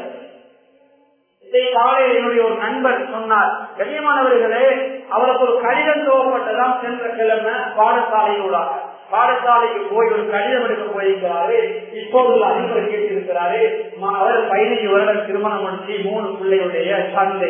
இதை காலையில் என்னுடைய ஒரு நண்பர் சொன்னார், கண்ணியமானவர்களே, அவருக்கு ஒரு கடிதம் துவப்பட்டதான் சென்ற கிழமை பாடசாலையோடாக பாடசாலைக்கு போய் ஒரு கடிதம் எடுக்க போயிருக்கிறாரு. இப்போது அதிபர் கேட்டிருக்கிறாரு, அவர் பதினைஞ்சு வருடம் திருமணம் முடிச்சு மூணு பிள்ளையுடைய தந்தை.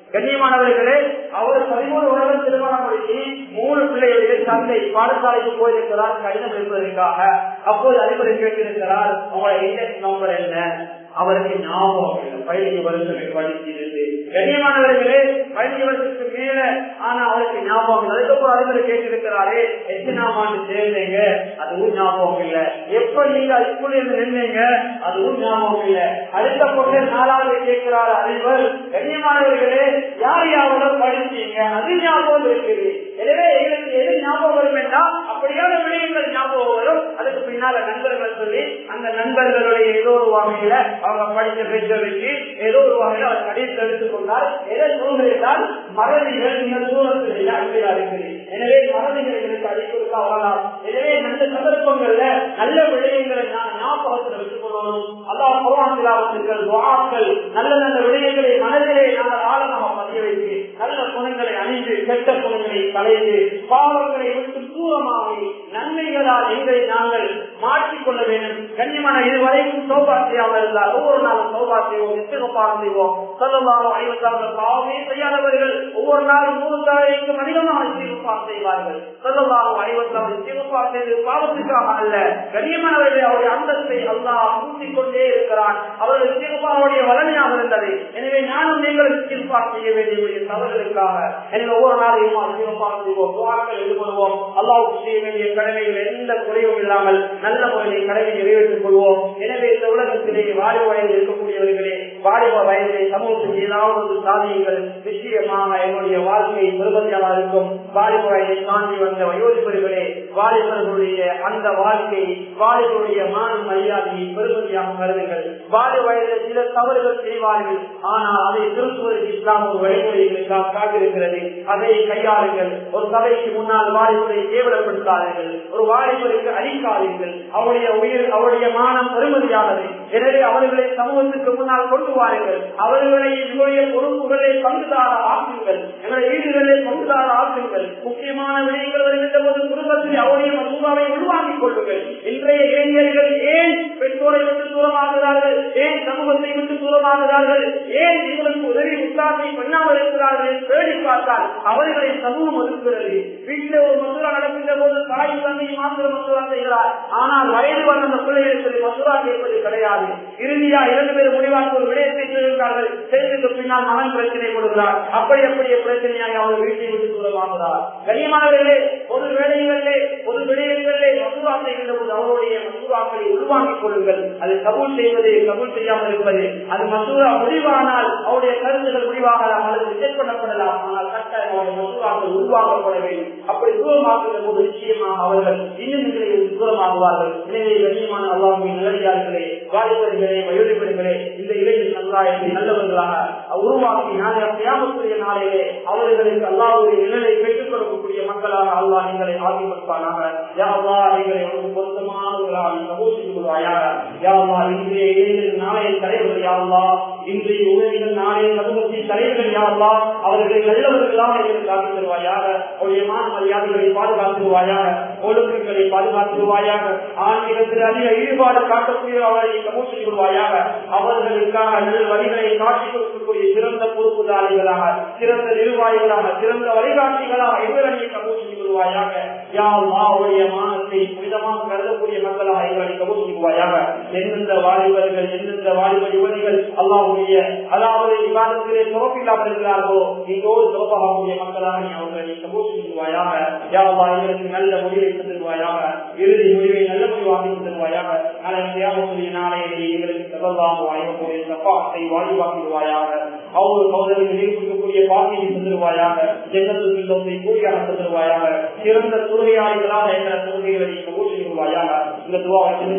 கண்ணியமானவர்களே, அவர் பதிமூணு வருடம் திருமணம் முடித்து மூணு பிள்ளைகளுடைய தந்தை பாடசாலைக்கு போயிருக்கிறார் கடிதம் எழுப்பதற்காக. அப்போது அதிபரை கேட்டிருக்கிறார், உங்களுடைய இன்டெக்ஸ் நம்பர் என்ன? அவருக்கு ஞாபகம் இல்லை. பதினைந்து வருஷங்கள் படித்திருந்து கண்ணியமானவர்களே, பதினைந்து வருஷத்துக்கு மேல ஆனா அவருக்கு ஞாபகம் இல்லை. அதுக்கப்புறம் அதிபரை கேட்டிருக்கிறாரே, எத்தனாம் ஆண்டு சேர்ந்தீங்க? அதுவும் ஞாபகம் இல்லை. எப்ப நீங்க அதுக்குள்ள இருந்து நின்றீங்க? அதுவும் ஞாபகம் இல்லை. அடுத்த பொண்ணு நாலாவது கேட்கிறார் அதிபர், கண்ணியமானவர்களே யார் யாரோட படிச்சீங்க? அது ஞாபகம் இருக்குது. எனவே எங்களுக்கு எது ஞாபகம் வரும் என்றால் அப்படியான விடயங்கள் ஞாபகம் வரும். அதுக்கு பின்னால நண்பர்கள் சொல்லி அந்த நண்பர்களுடைய ஏதோ ஒரு வகையில அவங்க படித்த பெற்றவருக்கு ஏதோ ஒரு வகையில அவர் கடிதத்தை எடுத்துக் கொண்டார். எதை சொல்கிறால் மறதிகள் இந்த தூரத்தில் அன்பிலா இருக்குது. எனவே மறதிகள் எங்களுக்கு அடிக்கொடுக்க வரலாம். எனவே நல்ல சந்தர்ப்பங்கள்ல நல்ல விடயங்களை நான் ஞாபகத்தில் வச்சுக் கொள்ளணும். அல்லாஹ் குர்ஆன் திலாவத்துக்கள், துஆக்கள், நல்ல நல்ல விடயங்களை மனதிலே நாங்கள் ஆழமாக பதிய வைத்து நல்ல குணங்களை அணிந்து கெட்ட குணங்களை கலைந்து பாவங்களை விட்டு தூரமாகி நன்மைகளால் எங்களை நாங்கள் மாற்றிக்கொள்ள வேண்டும். கண்ணியமான இதுவரைக்கும் சௌபா செய்யாமல் இருந்தால் ஒவ்வொரு நாளும் சௌபா செய்வோம், இஸ்திக்ஃபார் செய்வோம். ஸல்லல்லாஹு அலைஹி வஸல்லம் பாவமே செய்யாதவர்கள் ஒவ்வொரு நாளும் நூறு தடவைக்கும் அதிகமாக இஸ்திக்ஃபார் செய்வார்கள். ஸல்லல்லாஹு அலைஹி வஸல்லம் இஸ்திக்ஃபார் செய்வது பாவத்துக்காக அல்ல, கண்ணியமானவர்களை அவருடைய அந்தஸ்தை அல்லாஹ் கூட்டிக் கொண்டே இருக்கிறான். அவர்கள் இஸ்திக்ஃபாருடைய வளமையாக இருந்தது. எனவே நானும் நீங்கள் இஸ்திக்ஃபார் செய்ய வேண்டிய தவறுகளுக்காக எனவே ஒவ்வொரு நாளையும் இஸ்திக்ஃபார் செய்வோம், துஆக்கள் ஈடுபடுவோம். அல்லாஹ்வுக்கு செய்ய வேண்டிய கடமைகள் எந்த குறையும் இல்லாமல் நல்ல முறையில் கடமை நிறைவேற்றிக் கொள்வோம். எனவே இந்த உலகத்திலே வாலிப வயதில் இருக்கக்கூடியவர்களே, வாலிப வயதிலே சமூகத்தில் ஏதாவது ஒரு சாதியங்கள் நிச்சயமாக என்னுடைய வாழ்க்கை பெருமதியாக இருக்கும். வாலிப வயதை தாண்டி வந்த வயோதிபர்களே, வாலிபர்களுடைய அந்த வாழ்க்கை, வாலிபருடைய மான மரியாதையை பெருமதியாக கருதுங்கள். வாலிப வயதில் சில தவறுகள் செய்வார்கள், ஆனால் அதை திருத்துவதற்கு இஸ்லாம் ஒரு வழிமுறைகளுக்காக காட்டிருக்கிறது. அதை கையாளுங்கள். ஒரு சபைக்கு முன்னால் வாலிபரை கேவலப்படுத்தாதீர்கள், ஒரு வாலிபருக்கு அழிக்காதீர்கள். அவருடைய உயிர், அவருடைய மானம் பெருமதியானது. எனவே அவர்களை சமூகத்துக்கு முன்னால் கொண்டு வாருங்கள். அவர்களை எங்களுடைய பொறுப்புகளை பங்குதார ஆக்குங்கள், எங்களுடைய வீடுகளை பங்குதார ஆக்குங்கள். முக்கியமான விடயங்கள் வருகின்ற போது குடும்பத்தில் அவருடைய மசூதாவை உருவாக்கிக் கொள்ளுங்கள். இன்றைய இளைஞர்கள் ஏன் பெற்றோரை விட்டு தூரமாகிறார்கள்? ஏன் சமூகத்தை விட்டு தூரமாகிறார்கள்? ஏன் எங்களுக்கு உதவி உத்தாசை பண்ணாமல் இருக்கிறார்கள்? தேடி பார்த்தால் அவர்களை சமூகம் ஒதுக்குகிறது. வீட்டில் ஒரு மசூரா நடக்கின்ற போது தாய் தந்தை மாத்திரம் மசூரா செய்கிறார், ஆனால் வயது வந்த பிள்ளைகளுக்கு மசூரா கேட்பது கிடையாது. இறுதியா இரண்டு பேரும் முடிவாக ஒரு விடயத்தை செய்கிறார்கள், செய்ததுக்கு பின்னால் மகன் பிரச்சனை கொடுக்கிறார். அப்படி அப்படியே பிரச்சனையாக அவர் வீட்டை விட்டு தூரமாகிறார். கண்ணியமானவர்களே, பொது வேலைகளிலே பொது விடயங்களிலே மசூரா செய்கின்ற போது அவருடைய மசூராக்களை உள்வாங்கிக் கொள்ளுங்கள். அது கபூல் செய்வது, கபூல் செய்யாமல் இருப்பது, அது மசூரா முடிவானால் அவருடைய கருத்துக்கள் முடிவாகலாம் அல்லது ரிஜெக்ட் பண்ணப்படலாம், ஆனால் கட்டாயம் அவருடைய மசூராக்கள் உருவாக்கப்பட வேண்டும். அப்படி தூரமாக்குகிற போது நிச்சயமாக அவர்கள் இன்னும் நிலையில் தூரமாகுவார்கள். எனவே கண்ணியமான அல்லாஹ்வின் நல்லடியார்களே, வாலிபர்களே, வயோதிபர்களே, இந்த இளைஞர் சமுதாயத்தை நல்லவர்களாக உருவாக்கி நாளை கியாமத்துடைய நாளிலே அவர்களுக்கு அல்லாஹ்வுடைய நிழலை பெற்றுக் கொடுக்கக்கூடிய மக்களாக அல்லாஹ் எங்களை ஆகிவிடுவானாக. யா அல்லாஹ் எங்களை உனக்கு பொருத்தமானவர்களாக கபூல் கொள்வாயாக. யா அல்லாஹ் இன்றைய இளைஞர் நாளைய தலைவர்கள், யா அல்லாஹ் இன்றைய உதவிகள் நாளைய சமூகத்தின் தலைவர்கள், யா அல்லாஹ் அவர்களை நல்லவர்களாக எங்களுக்கு ஆக்கி தருவாயாக. அவருடைய மான மரியாதைகளை பாதுகாத்துவாயாக, ஒழுக்கங்களை பாதுகாத்துவாயாக. ஆன்மீகத்தில் அதிக ஈடுபாடு காட்டக்கூடிய அவரை கபூல் செய்வாயாக. அவர்களுக்காக நல்ல வழிகளை காட்டிக் கொடுக்கக்கூடிய சிறந்த பொறுப்புதாரிகளாக, சிறந்த நிர்வாகிகளாக, சிறந்த வழிகாட்டிகளாக எங்களை கபூல் செய்வாயாக. யா அல்லாஹ் அவருடைய மானத்தை புனிதமாக கருதக்கூடிய மக்களாக எங்களை கபூல் செய்வாயாக. எந்தெந்த வாலிபர்கள், எந்தெந்த வாலிப யுவதிகள் அல்லாஹ்வுடைய அதாவது விவாதத்திலே சிறப்பில்லாமல் இருக்கிறார்களோ இங்கோடு சிறப்பாகக்கூடிய மக்களாக நீ அவர்களை கபூல் செய்வாயாக. யா அல்லாஹ் எங்களுக்கு நல்ல முடிவை தருவாயாக, இறுதி முடிவை நல்ல முடிவாக தருவாயாக. நாளை கியாமத்துடைய நாளையிலே எங்களுக்கு ஸல்லல்லாஹு அலைஹி வஸல்லம் சஃபாத்தை வாஜிபாக்கிடுவாயாக. அவ்வளவு சகோதரர்கள் இருக்கக்கூடிய பாக்கியை தருவாயாக. ஜன்னத்துல் ஃபிர்தௌஸை கூலியாக தருவாயாக. சிறந்த தொழுகையாளிகளாக எங்கள் தொழுகைகளை கபூல் செய்வாயாக. இந்த துஆவை